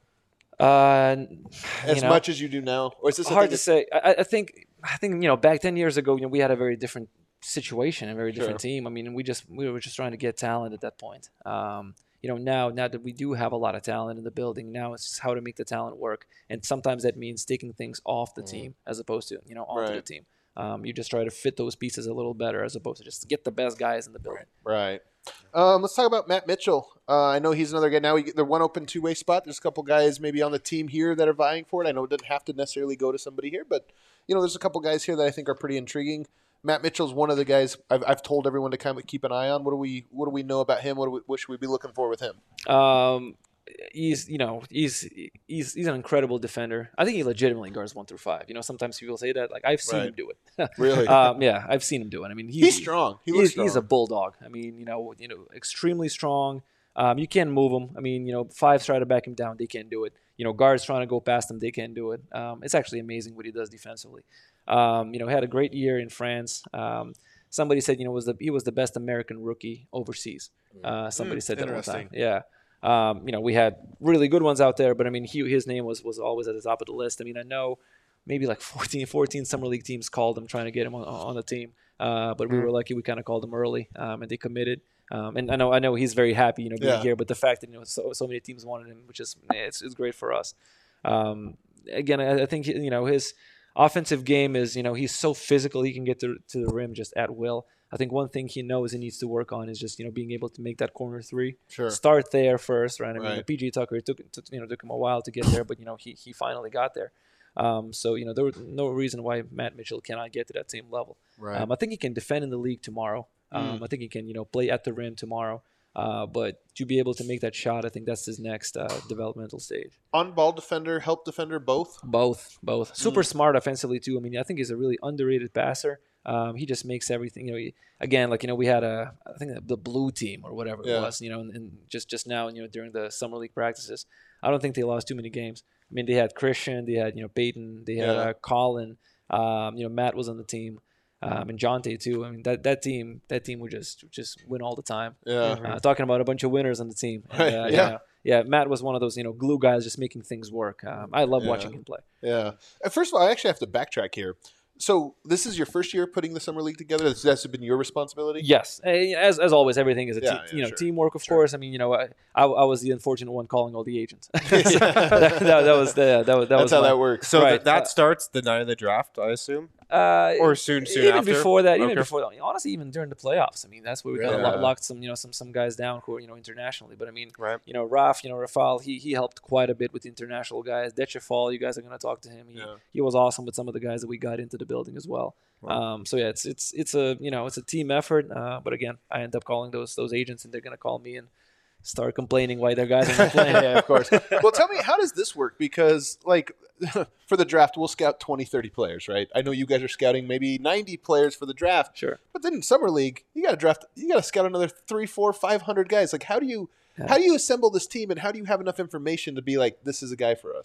Uh, As you know, much as you do now? Or is this a hard thing to say. I, I think I think you know back ten years ago, you know, we had a very different situation, a very different Sure. team. I mean, we just we were just trying to get talent at that point. Um, you know, now now that we do have a lot of talent in the building, now it's just how to make the talent work, and sometimes that means taking things off the team as opposed to you know onto the Mm. Right. team. Um, you just try to fit those pieces a little better as opposed to just get the best guys in the building. Right. Um, let's talk about Matt Mitchell. Uh, I know he's another guy. Now we get the one open two-way spot. There's a couple guys maybe on the team here that are vying for it. I know it doesn't have to necessarily go to somebody here, but you know, there's a couple guys here that I think are pretty intriguing. Matt Mitchell's one of the guys I've, I've told everyone to kind of keep an eye on. What do we What do we know about him? What, do we, what should we be looking for with him? Um, he's you know he's he's he's an incredible defender. I think he legitimately guards one through five. You know, sometimes people say that. Like I've seen Right. him do it. Really? um, yeah, I've seen him do it. I mean, he's, He's strong. He looks he's, strong. he's a bulldog. I mean, you know, you know, extremely strong. Um, you can't move him. I mean, you know, fives try to back him down, they can't do it. You know, guards trying to go past him, they can't do it. Um, it's actually amazing what he does defensively. Um, you know, he had a great year in France. Um, somebody said, you know, was the he was the best American rookie overseas. Uh, somebody said that one time. interesting. Yeah. Um, you know, we had really good ones out there, but I mean, he, his name was was always at the top of the list. I mean, I know maybe like fourteen, fourteen summer league teams called him trying to get him on, on the team, uh, but we were lucky we kind of called him early, um, and they committed. Um, and I know I know he's very happy, you know, being Yeah. here. But the fact that you know so, so many teams wanted him, which is it's, it's great for us. Um, again, I, I think you know his offensive game is you know he's so physical, he can get to to the rim just at will. I think one thing he knows he needs to work on is just you know being able to make that corner three. Sure. Start there first, right? I mean, Right. P J Tucker it took, it took you know took him a while to get there, but you know he he finally got there. Um, so you know there was no reason why Matt Mitchell cannot get to that same level. Right. Um, I think he can defend in the league tomorrow. Um, I think he can you know play at the rim tomorrow. Uh, but to be able to make that shot, I think that's his next uh, developmental stage. On-ball defender, help defender, both? Both, both. Mm. Super smart offensively too. I mean, I think he's a really underrated passer. Um, he just makes everything. You know, he, again, like you know, we had a, I think the blue team or whatever Yeah. it was. You know, and, and just just now, you know, during the summer league practices, I don't think they lost too many games. I mean, they had Christian, they had you know Peyton, they had Yeah. uh, Colin. Um, you know, Matt was on the team. Um, and Jonte too. I mean that, that team that team would just just win all the time. Yeah. Uh, talking about a bunch of winners on the team. And, Right, uh, yeah. yeah, yeah. Matt was one of those you know glue guys, just making things work. Um, I love Yeah. watching him play. Yeah. Uh, First of all, I actually have to backtrack here. So this is your first year putting the summer league together. This has been your responsibility. Yes, Eh, as as always, everything is a Yeah, team, yeah, you know sure. teamwork, of course. I mean, you know, I, I I was the unfortunate one calling all the agents. that, that, that was the that was that That's was how my- that works. So Right, that, that uh, starts the night of the draft, I assume, Uh, or soon, soon even after. before that, even Okay. before honestly, even during the playoffs. I mean, that's where we kind of Really? locked some you know some some guys down who are you know internationally. But I mean, Right. you know, Raf, you know, Rafal, he he helped quite a bit with the international guys. Dechefal, you guys are going to talk to him. He, Yeah. he was awesome with some of the guys that we got into the building as well. Um, so yeah, it's it's it's a you know it's a team effort. Uh, but again, I end up calling those those agents, and they're going to call me and start complaining why their guys are not playing. yeah, of course. Well, tell me, how does this work? Because, like, for the draft, we'll scout twenty, thirty players, right? I know you guys are scouting maybe ninety players for the draft. Sure. But then in summer league, you got to draft, you got to scout another three, four, five hundred guys. Like, how do you, how do you assemble this team, and how do you have enough information to be like, this is a guy for us?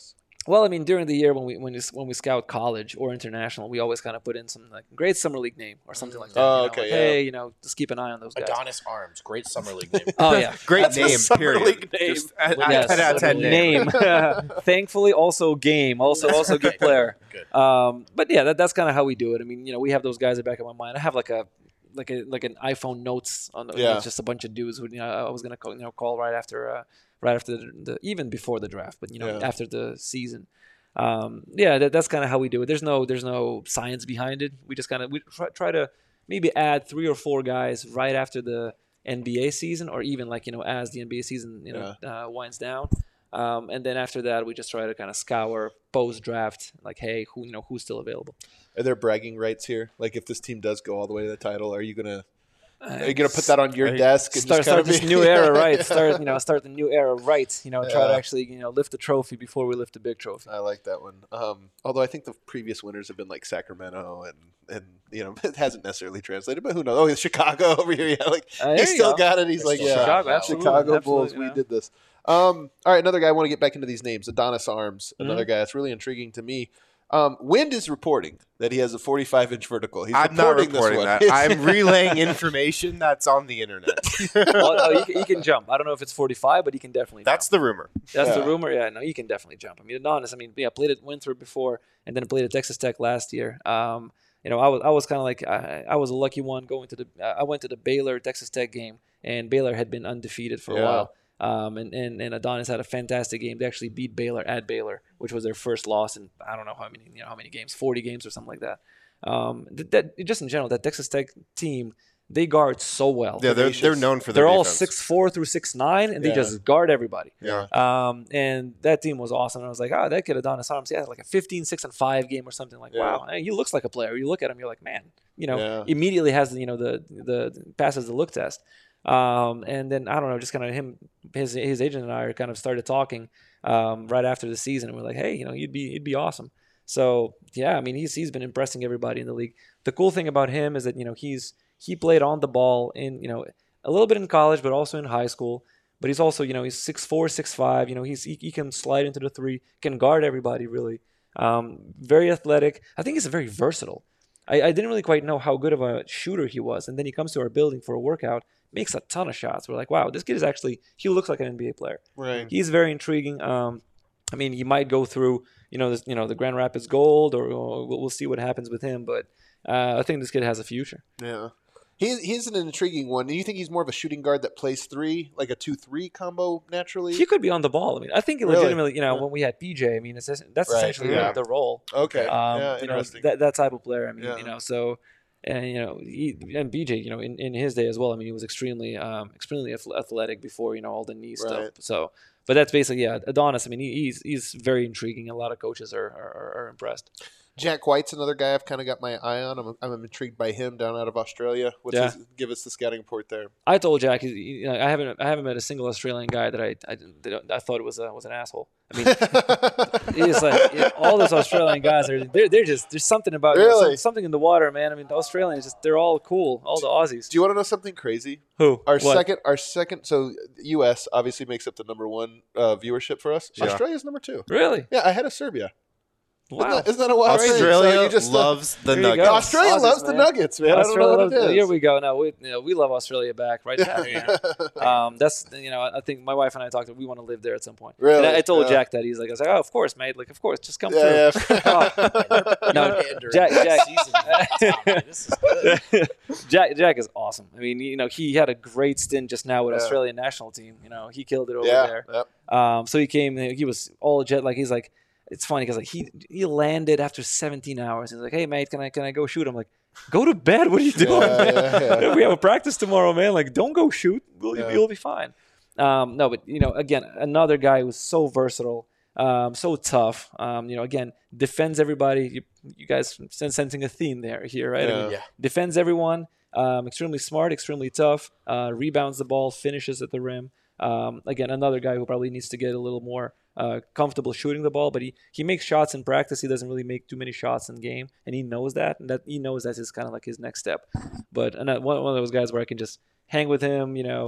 Well, I mean, during the year when we when we, when we scout college or international, we always kind of put in some like great summer league name or something like that. Oh, you know, okay, like, yeah. Hey, you know, just keep an eye on those guys. Adonis Arms, great summer league name. Oh yeah, Great That's a name, summer period. league name. Just a- a Yes, ten out of ten name. name. Thankfully, also game, also also good player. Good. Um, but yeah, that, that's kind of how we do it. I mean, you know, we have those guys at the back of my mind. I have like a like a like an iPhone notes on the, Yeah. it's just a bunch of dudes who you know I was gonna call, you know call right after uh, right after the, the even before the draft, but you know Yeah. after the season. Um, yeah, that, that's kind of how we do it. There's no there's no science behind it. We just kind of we try, try to maybe add three or four guys right after the N B A season, or even like you know as the N B A season you know uh, winds down. Um, and then after that, we just try to kind of scour post draft, like, hey, who you know who's still available. Are there bragging rights here? Like, if this team does go all the way to the title, are you gonna Uh, are you gonna put that on your desk and start just kind start of this new era right? Start you know start the new era right? You know try to Yeah. actually you know lift the trophy before we lift the big trophy. I like that one. Um, although I think the previous winners have been like Sacramento and and you know it hasn't necessarily translated, but who knows? Oh, Chicago over here, yeah, like Uh, there he you still go. got it. He's They're like, still yeah, Chicago, absolutely, Chicago absolutely, Bulls. We yeah. did this. Um, all right, another guy. I want to get back into these names. Adonis Arms, another Mm-hmm. guy that's really intriguing to me. Um, Wind is reporting that he has a forty-five inch vertical. He's I'm not reporting reporting this one. that. I'm relaying information that's on the internet. Well, oh, he, can- he can jump. I don't know if it's forty-five, but he can definitely. That's jump. the rumor. That's the Yeah. rumor. Yeah, no, you can definitely jump. I mean, Adonis. I mean, yeah, played at Winthrop before, and then played at Texas Tech last year. Um, you know, I was I was kind of like I, I was a lucky one going to the. I went to the Baylor Texas Tech game, and Baylor had been undefeated for a Yeah. while. Um, and, and, and Adonis had a fantastic game. They actually beat Baylor at Baylor, which was their first loss in I don't know how many you know how many games, forty games or something like that. Um, that, that just in general, that Texas Tech team, they guard so well. Yeah, they're Tenacious. they're known for their They're all defense. six four through six nine, and they Yeah. just guard everybody. Yeah. Um, and that team was awesome. And I was like, oh, that kid Adonis Arms, he had like a fifteen, six, and five game or something. Like, Yeah. wow, hey, he looks like a player. You look at him, you're like, man, you know, Yeah. immediately has the, you know, the the passes the look test. Um, and then I don't know, just kind of him, his his agent and I are kind of started talking um, right after the season, and we're like, hey, you know, you'd be you'd be awesome. So yeah, I mean, he's he's been impressing everybody in the league. The cool thing about him is that you know he's he played on the ball in you know a little bit in college, but also in high school. But he's also you know he's six four, six five. You know he's he, he can slide into the three, can guard everybody really. Um, very athletic. I think he's very versatile. I, I didn't really quite know how good of a shooter he was, and then he comes to our building for a workout, makes a ton of shots. We're like, wow, this kid is actually he looks like an N B A player. Right. He's very intriguing. Um, I mean, he might go through, you know, this, you know, the Grand Rapids Gold, or, or we'll, we'll see what happens with him. But uh, I think this kid has a future. Yeah. He, he's an intriguing one. Do you think he's more of a shooting guard that plays three, like a two three combo naturally? He could be on the ball. I mean, I think he Really? legitimately, you know, Yeah. when we had P J, I mean, it's, that's Right, essentially yeah. the, the role. Okay. Um, yeah, you know, interesting. that that type of player. I mean, Yeah. you know, so and you know, he, and B J, you know, in, in his day as well. I mean, he was extremely, um, extremely ath- athletic before you know all the knee stuff. Right. So, but that's basically yeah, Adonis. I mean, he, he's he's very intriguing. A lot of coaches are are, are impressed. Jack White's another guy I've kind of got my eye on. I'm, I'm intrigued by him down out of Australia. What's Yeah. his, give us the scouting report there. I told Jack, he- you know, I haven't I haven't met a single Australian guy that I I, didn't- that I thought was a was an asshole. I mean, it's like it- all those Australian guys are they're, they're just there's something about you know, some- Really? something in the water, man. I mean, the Australians just they're all cool, all the Aussies. Do you want to know something crazy? Who Our What? second, our second. So U S obviously makes up the number one uh, viewership for us. Yeah. Australia's number two. Really? Yeah, ahead of Serbia. Isn't Wow. that, isn't that a wild thing? Australia So you just, uh, loves the There you go. Nuggets. Australia Aussies, loves the man. Nuggets, man. I don't know Australia what loves- it is. Here we go. Now we you know, we love Australia back, right? There, you know. Um, that's you know I think my wife and I talked. We want to live there at some point. Really? And I, I told Yeah. Jack that he's like I was like oh of course mate like of course just come Yeah, through. yeah. Oh, no, During Jack the Jack season, Tommy, this is good. Jack Jack is awesome. I mean, you know, he had a great stint just now with Yeah. Australian national team. You know, he killed it over yeah. there. Yep. Um, so he came. He was all jet like he's like. It's funny because like he he landed after seventeen hours. He's like, "Hey mate, can I can I go shoot?" I'm like, "Go to bed. What are you doing? Yeah, yeah, yeah. We have a practice tomorrow, man. Like, don't go shoot. We'll, Yeah. You'll be fine." Um, no, but you know, again, another guy who's so versatile, um, so tough. Um, you know, again, defends everybody. You, you guys sen- sensing a theme there here, right? I mean, Yeah. Yeah. defends everyone. Um, extremely smart, extremely tough. Uh, rebounds the ball, finishes at the rim. Um, again, another guy who probably needs to get a little more uh, comfortable shooting the ball, but he, he makes shots in practice. He doesn't really make too many shots in game, and he knows that, and that he knows that's his kind of like his next step. But and, uh, one one of those guys where I can just hang with him, you know,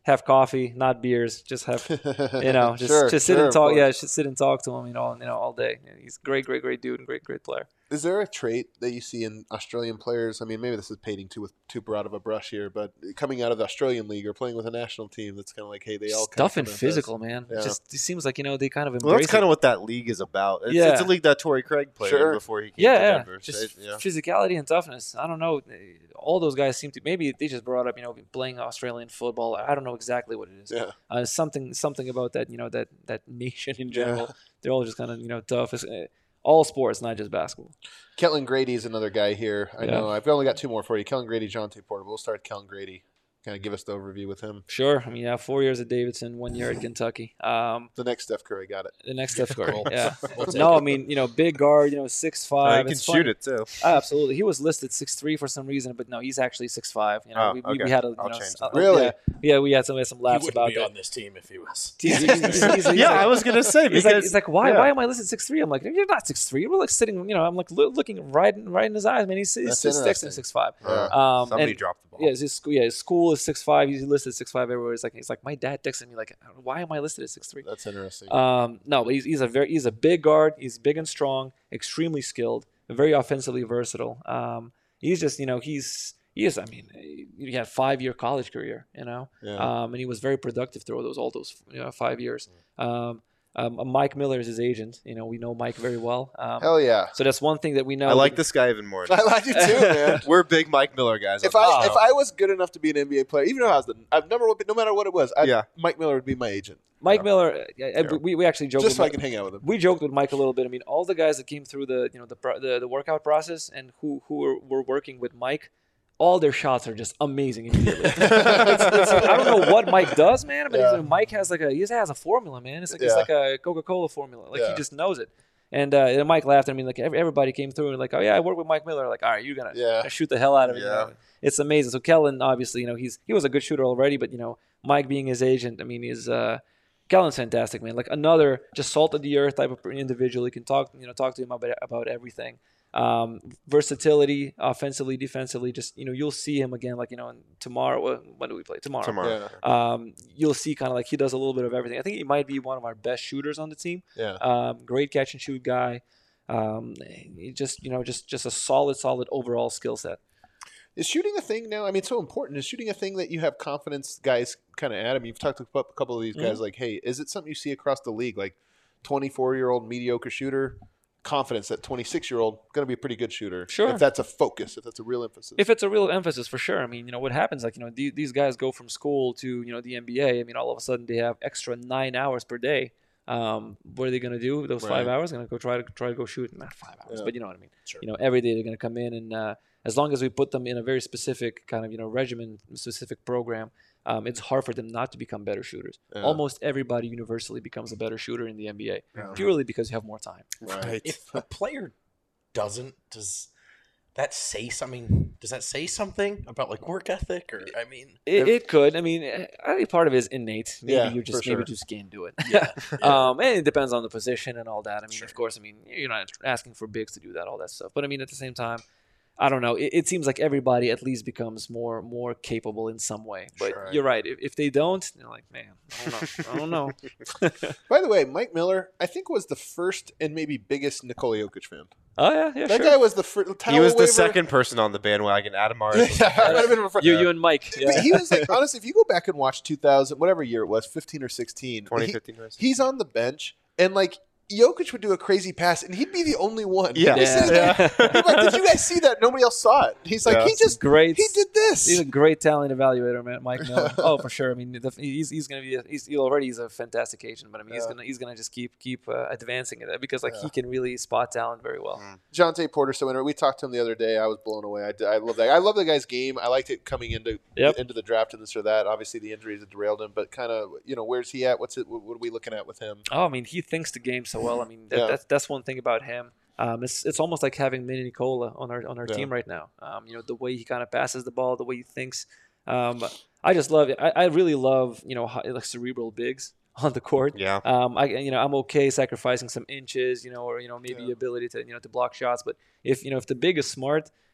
have coffee, not beers. Just have, you know, just Sure, just sit sure, and of talk. Yeah, course. just sit and talk to him, you know, you know, all day. He's a great, great, great dude and great, great player. Is there a trait that you see in Australian players? I mean, maybe this is painting too with too broad of a brush here, but coming out of the Australian league or playing with a national team, that's kind of like, hey, they all Tough kind and of physical, man. Yeah. It just it seems like, you know, they kind of embrace Well, that's kind it. of what that league is about. It's, Yeah. it's a league that Torrey Craig played Sure. in before he came Yeah, to yeah. Denver. Just It- yeah. physicality and toughness. I don't know. All those guys seem to. Maybe they just brought up, you know, playing Australian football. I don't know exactly what it is. Yeah. Uh, something, something about that. You know, that that nation in general. Yeah. They're all just kind of, you know, tough. It's, uh, all sports, not just basketball. Kellen Grady is another guy here. I Yeah. know. I've only got two more for you. Kellen Grady, Jonte Porter. We'll start with Kellen Grady. Kind of give us the overview with him. Sure. I mean, yeah, four years at Davidson, one year at Kentucky. Um, The next Steph Curry, got it. the next Steph Curry. We'll- Yeah. we'll take No, it. I mean, you know, big guard, you know, six Uh, five. he can It's shoot funny. it too. Absolutely. He was listed six three for some reason, but no, he's actually six five. You know, Oh, we, we, okay. we had a, you I'll know, change s- that. uh, Really? Yeah, yeah, we had some, some He laughs wouldn't about be that. on this team if he was. He's- he's- he's- he's- he's yeah, like- I was gonna say He's because like, he's like, why, yeah. why am I listed six three? I'm like, you're not six three. We're like sitting, you know, I'm like loo- looking right, in- right in his eyes, man. He's, he's That's six six interesting. and six five. Yeah. Um, somebody and- dropped the ball. Yeah, his school. Yeah, his school is six five. He's listed six five everywhere. It's like he's like my dad texted me like, why am I listed as six three? That's interesting. Um, no, but he's, he's a very he's a big guard. He's big and strong, extremely skilled, very offensively versatile. Um, he's just you know he's he is. I mean, he had five year college career, you know, Yeah. um, and he was very productive through those all those you know, five years. Um, um, Mike Miller is his agent. You know, we know Mike very well. Um, Hell yeah. so that's one thing that we know. I like this guy even more. I like you too, man. We're big Mike Miller guys. If on I this if show. I was good enough to be an N B A player, even though I was the I've never no matter what it was, I'd, Yeah. Mike Miller would be my agent, Mike Miller. uh, uh, We, we actually joked just with so I Mike- can hang out with him. we joked with Mike a little bit. I mean, all the guys that came through the you know the pro- the, the workout process and who who were, were working with Mike, all their shots are just amazing immediately. It's- it's- I don't know what Mike does, man, but Yeah. he's- Mike has like a he just has a formula, man. It's like it's Yeah. like a Coca-Cola formula. Like Yeah. he just knows it. And, uh, and Mike laughed. I mean, like every, everybody came through and like, oh yeah, I work with Mike Miller. Like, all right, you're gonna, Yeah. gonna shoot the hell out of it. you Yeah. know? It's amazing. So Kellen, obviously, you know, he's he was a good shooter already, but you know, Mike being his agent, I mean, is uh, Kellen's fantastic, man. Like another just salt of the earth type of individual. You can talk, you know, talk to him about about everything. Um, versatility, offensively, defensively. Just you know, you'll see him again. Like you know, tomorrow. uh, When do we play tomorrow? Tomorrow. Yeah. Um, you'll see kind of like he does a little bit of everything. I think he might be one of our best shooters on the team. Yeah. Um, great catch and shoot guy. Um, he just you know, just just a solid, solid overall skill set. Is shooting a thing now? I mean, it's so important. Is shooting a thing that you have confidence guys kind of at? I mean, you've talked to a couple of these guys Mm-hmm. like, hey, is it something you see across the league? Like twenty-four-year-old mediocre shooter, confidence that twenty-six-year-old going to be a pretty good shooter. Sure. If that's a focus, if that's a real emphasis. If it's a real emphasis, for sure. I mean, you know, what happens, like, you know, the- these guys go from school to, you know, the N B A. I mean, all of a sudden they have extra nine hours per day. Um, what are they going to do? Those five Right. hours, going to go try to try to go shoot. Not five hours, Yeah. but you know what I mean. Sure. You know, every day they're going to come in, and uh, as long as we put them in a very specific kind of you know regimen, specific program, um, it's hard for them not to become better shooters. Yeah. Almost everybody universally becomes a better shooter in the N B A, purely because you have more time. right. If a player doesn't, does that say something? I mean, does that say something about like work ethic? Or I mean, It, it could. I mean, I think part of it is innate. Maybe Yeah, you just for maybe sure. just can't do it. Yeah, Um, and it depends on the position and all that. I mean, Sure. of course, I mean you're not asking for bigs to do that, all that stuff. But I mean, at the same time, I don't know. It, it seems like everybody at least becomes more more capable in some way. But Sure. you're right. If, if they don't, they're like, man, I don't know. I don't know. By the way, Mike Miller, I think, was the first and maybe biggest Nikola Jokic fan. Oh yeah, yeah, That sure. guy was the first. He was the second person on the bandwagon. Adam Mars. was the Yeah, I might have first. been refer- you, you and Mike. Yeah. But he was like, honestly, if you go back and watch two thousand, whatever year it was, fifteen or sixteen, twenty he- fifteen. right? he's on the bench, and like Jokic would do a crazy pass, and he'd be the only one. Yeah. He'd be sitting there, Yeah. he'd be like, did you guys see that? Nobody else saw it. He's like, Yeah. he just Great. he did this. He's a great talent evaluator, man. Mike Miller. Oh, for sure. I mean, the, he's he's gonna be a, he's he already he's a fantastic agent, but I mean, he's Yeah. gonna he's gonna just keep keep uh, advancing it because like he can really spot talent very well. Jonte Porter. So when we talked to him the other day, I was blown away. I, I love that. I love the guy's game. I liked it coming into Yep. into the draft and this or that. Obviously, the injuries have derailed him, but kind of you know where's he at? What's it? What are we looking at with him? Oh, I mean, he thinks the game so well. I mean, that, Yeah. that's that's one thing about him. Um, it's it's almost like having Mini Nicola on our on our Yeah. team right now. Um, you know, the way he kind of passes the ball, the way he thinks. Um, I just love it. I, I really love you know hi- like cerebral bigs on the court. Yeah. Um, I you know I'm okay sacrificing some inches, you know, or you know maybe Yeah. ability to you know to block shots. But if you know if the big is smart,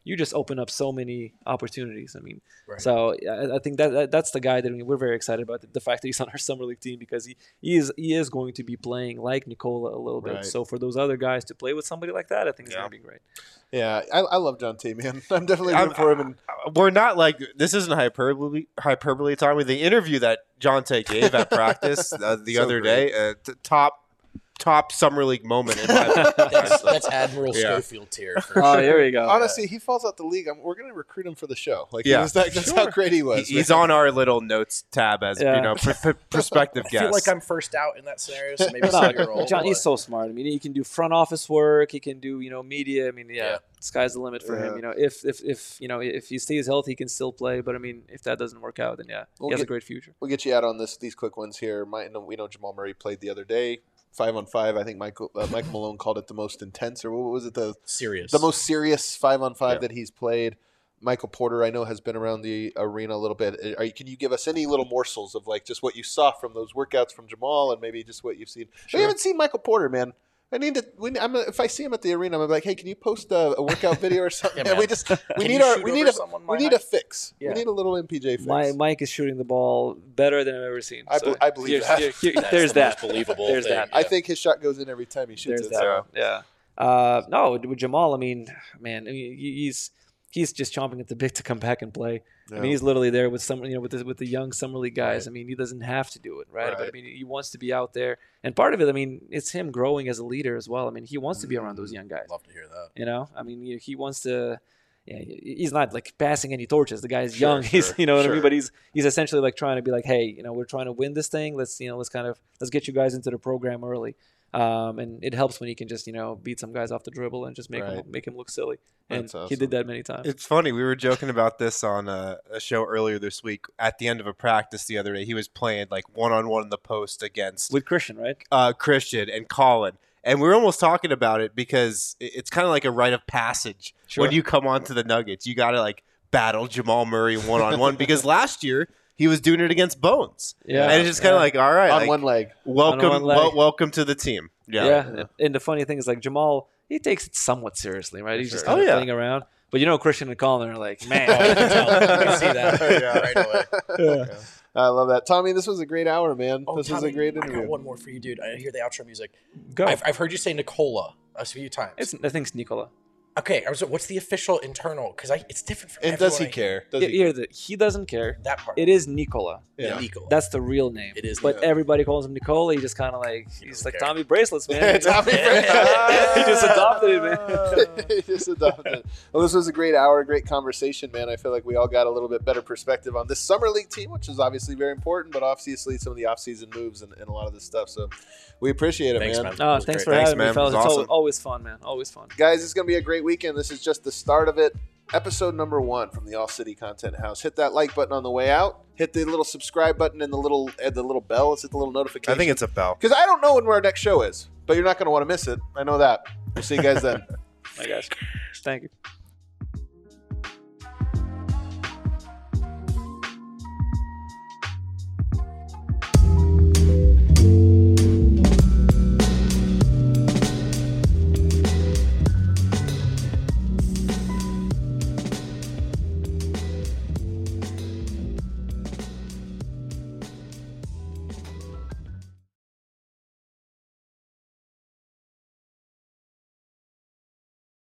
you just open up so many opportunities. I mean, Right. so I, I think that, that that's the guy that I mean, we're very excited about the, the fact that he's on our summer league team because he, he is he is going to be playing like Nikola a little bit. Right. So for those other guys to play with somebody like that, I think it's Yeah. going to be great. Yeah, I, I love John T, man. I'm definitely rooting I'm- for him. And We're not like this isn't hyperbole. Hyperbole talking. The interview that John Tay gave at practice uh, the So other great. day, uh, t- top top summer league moment. In my That's, that's Admiral Yeah. Schofield tier. For Oh, sure. there you go. honestly, he falls out the league. I'm, we're going to recruit him for the show. Like, Yeah. he was that, that's how great he was. He- he's man. on our little notes tab as Yeah. you know, pr- pr- prospective I guest. feel like I'm first out in that scenario, so maybe No, set your role. John, he's but- so smart. I mean, he can do front office work. He can do, you know, media. I mean, yeah, Yeah. sky's the limit for Yeah. him. You know, if if if you know if he stays healthy, he can still play. But I mean, if that doesn't work out, then yeah, We'll he has get- a great future. We'll get you out on this. These quick ones here. My, we know Jamal Murray played the other day, five on five. I think Michael uh, Michael Malone called it the most intense, or what was it? The serious. the most serious five on five Yeah. that he's played. Michael Porter, I know, has been around the arena a little bit. Are you, can you give us any little morsels of like just what you saw from those workouts from Jamal, and maybe just what you've seen? We haven't seen Michael Porter, man. I need to. We, I'm, if I see him at the arena, I'm gonna be like, hey, can you post a, a workout video or something? Yeah, And we man. just we Can need you our shoot we over need a someone we my need height? a fix. Yeah. We need a little M P J fix. My, Mike is shooting the ball better than I've ever seen. I So be- I believe here's- that. here- here- That's there's the that. most believable There's thing. that. I Yeah. think his shot goes in every time he shoots There's it. that. so. Yeah. Uh, no, with with Jamal, I mean, man, I mean, he- he's he's just chomping at the bit to come back and play. I mean, Yeah. he's literally there with some, you know, with the, with the young summer league guys. Right. I mean, he doesn't have to do it, right? But I Right. mean, he wants to be out there, and part of it, I mean, it's him growing as a leader as well. I mean, he wants to be around those young guys. Love to hear that. You know, I mean, he, he wants to. Yeah, he- he's not like passing any torches. The guy's Sure, young. He's, sure, you know what I sure. mean. But he's he's essentially like trying to be like, hey, you know, we're trying to win this thing. Let's, you know, let's kind of let's get you guys into the program early. Um, and it helps when he can just, you know, beat some guys off the dribble and just make Right. him make him look silly. And That's he awesome. did that many times. It's funny. We were joking about this on a, a show earlier this week. At the end of a practice the other day, he was playing like one on one in the post against With Christian, right? uh, Christian and Colin. And we were almost talking about it because it- it's kind of like a rite of passage. Sure. When you come onto the Nuggets, you got to like battle Jamal Murray one on one because last year he was doing it against Bones. Yeah. And it's just kind of Yeah. like, all right, On like, one leg. welcome, one leg. wel- welcome to the team. Yeah. Yeah. And the funny thing is, like, Jamal, he takes it somewhat seriously, right? He's just Sure. kind of Oh, yeah. playing around. But you know, Christian and Colin are like, man. Oh, I can tell. I can see that Yeah. right away. I love that. Tommy, this was a great hour, man. Oh, this was Tommy, a great I got interview. one more for you, dude. I hear the outro music. Go. I've, I've heard you say Nicola a few times. It's, I think it's Nikola. okay, I was, what's the official internal? Because it's different for And does he everyone I care? hear. Does Yeah, he yeah, the- he doesn't care. That part. It is Nikola. Yeah. Nicola. That's the real name. It is But Nikola. everybody calls him Nikola. He just kind of like, he's doesn't like care. Tommy Bracelets, man. Tommy he just adopted it, man. He just adopted it. Well, this was a great hour, great conversation, man. I feel like we all got a little bit better perspective on this summer league team, which is obviously very important, but obviously some of the off-season moves and, and a lot of this stuff. So we appreciate it, Thanks, man. man. Oh, It was thanks great. for Thanks, having man. me, It fellas. was It's al- awesome. always fun, man. Always fun. Guys, it's going to be a great weekend. This is just the start of it. Episode number one from the All City Content House. Hit that like button on the way out. Hit the little subscribe button and the little and the little bell. Let's hit the little notification. I think it's a bell. because I don't know when our next show is, but you're not going to want to miss it. I know that. We'll see you guys then. My guys. Thank you.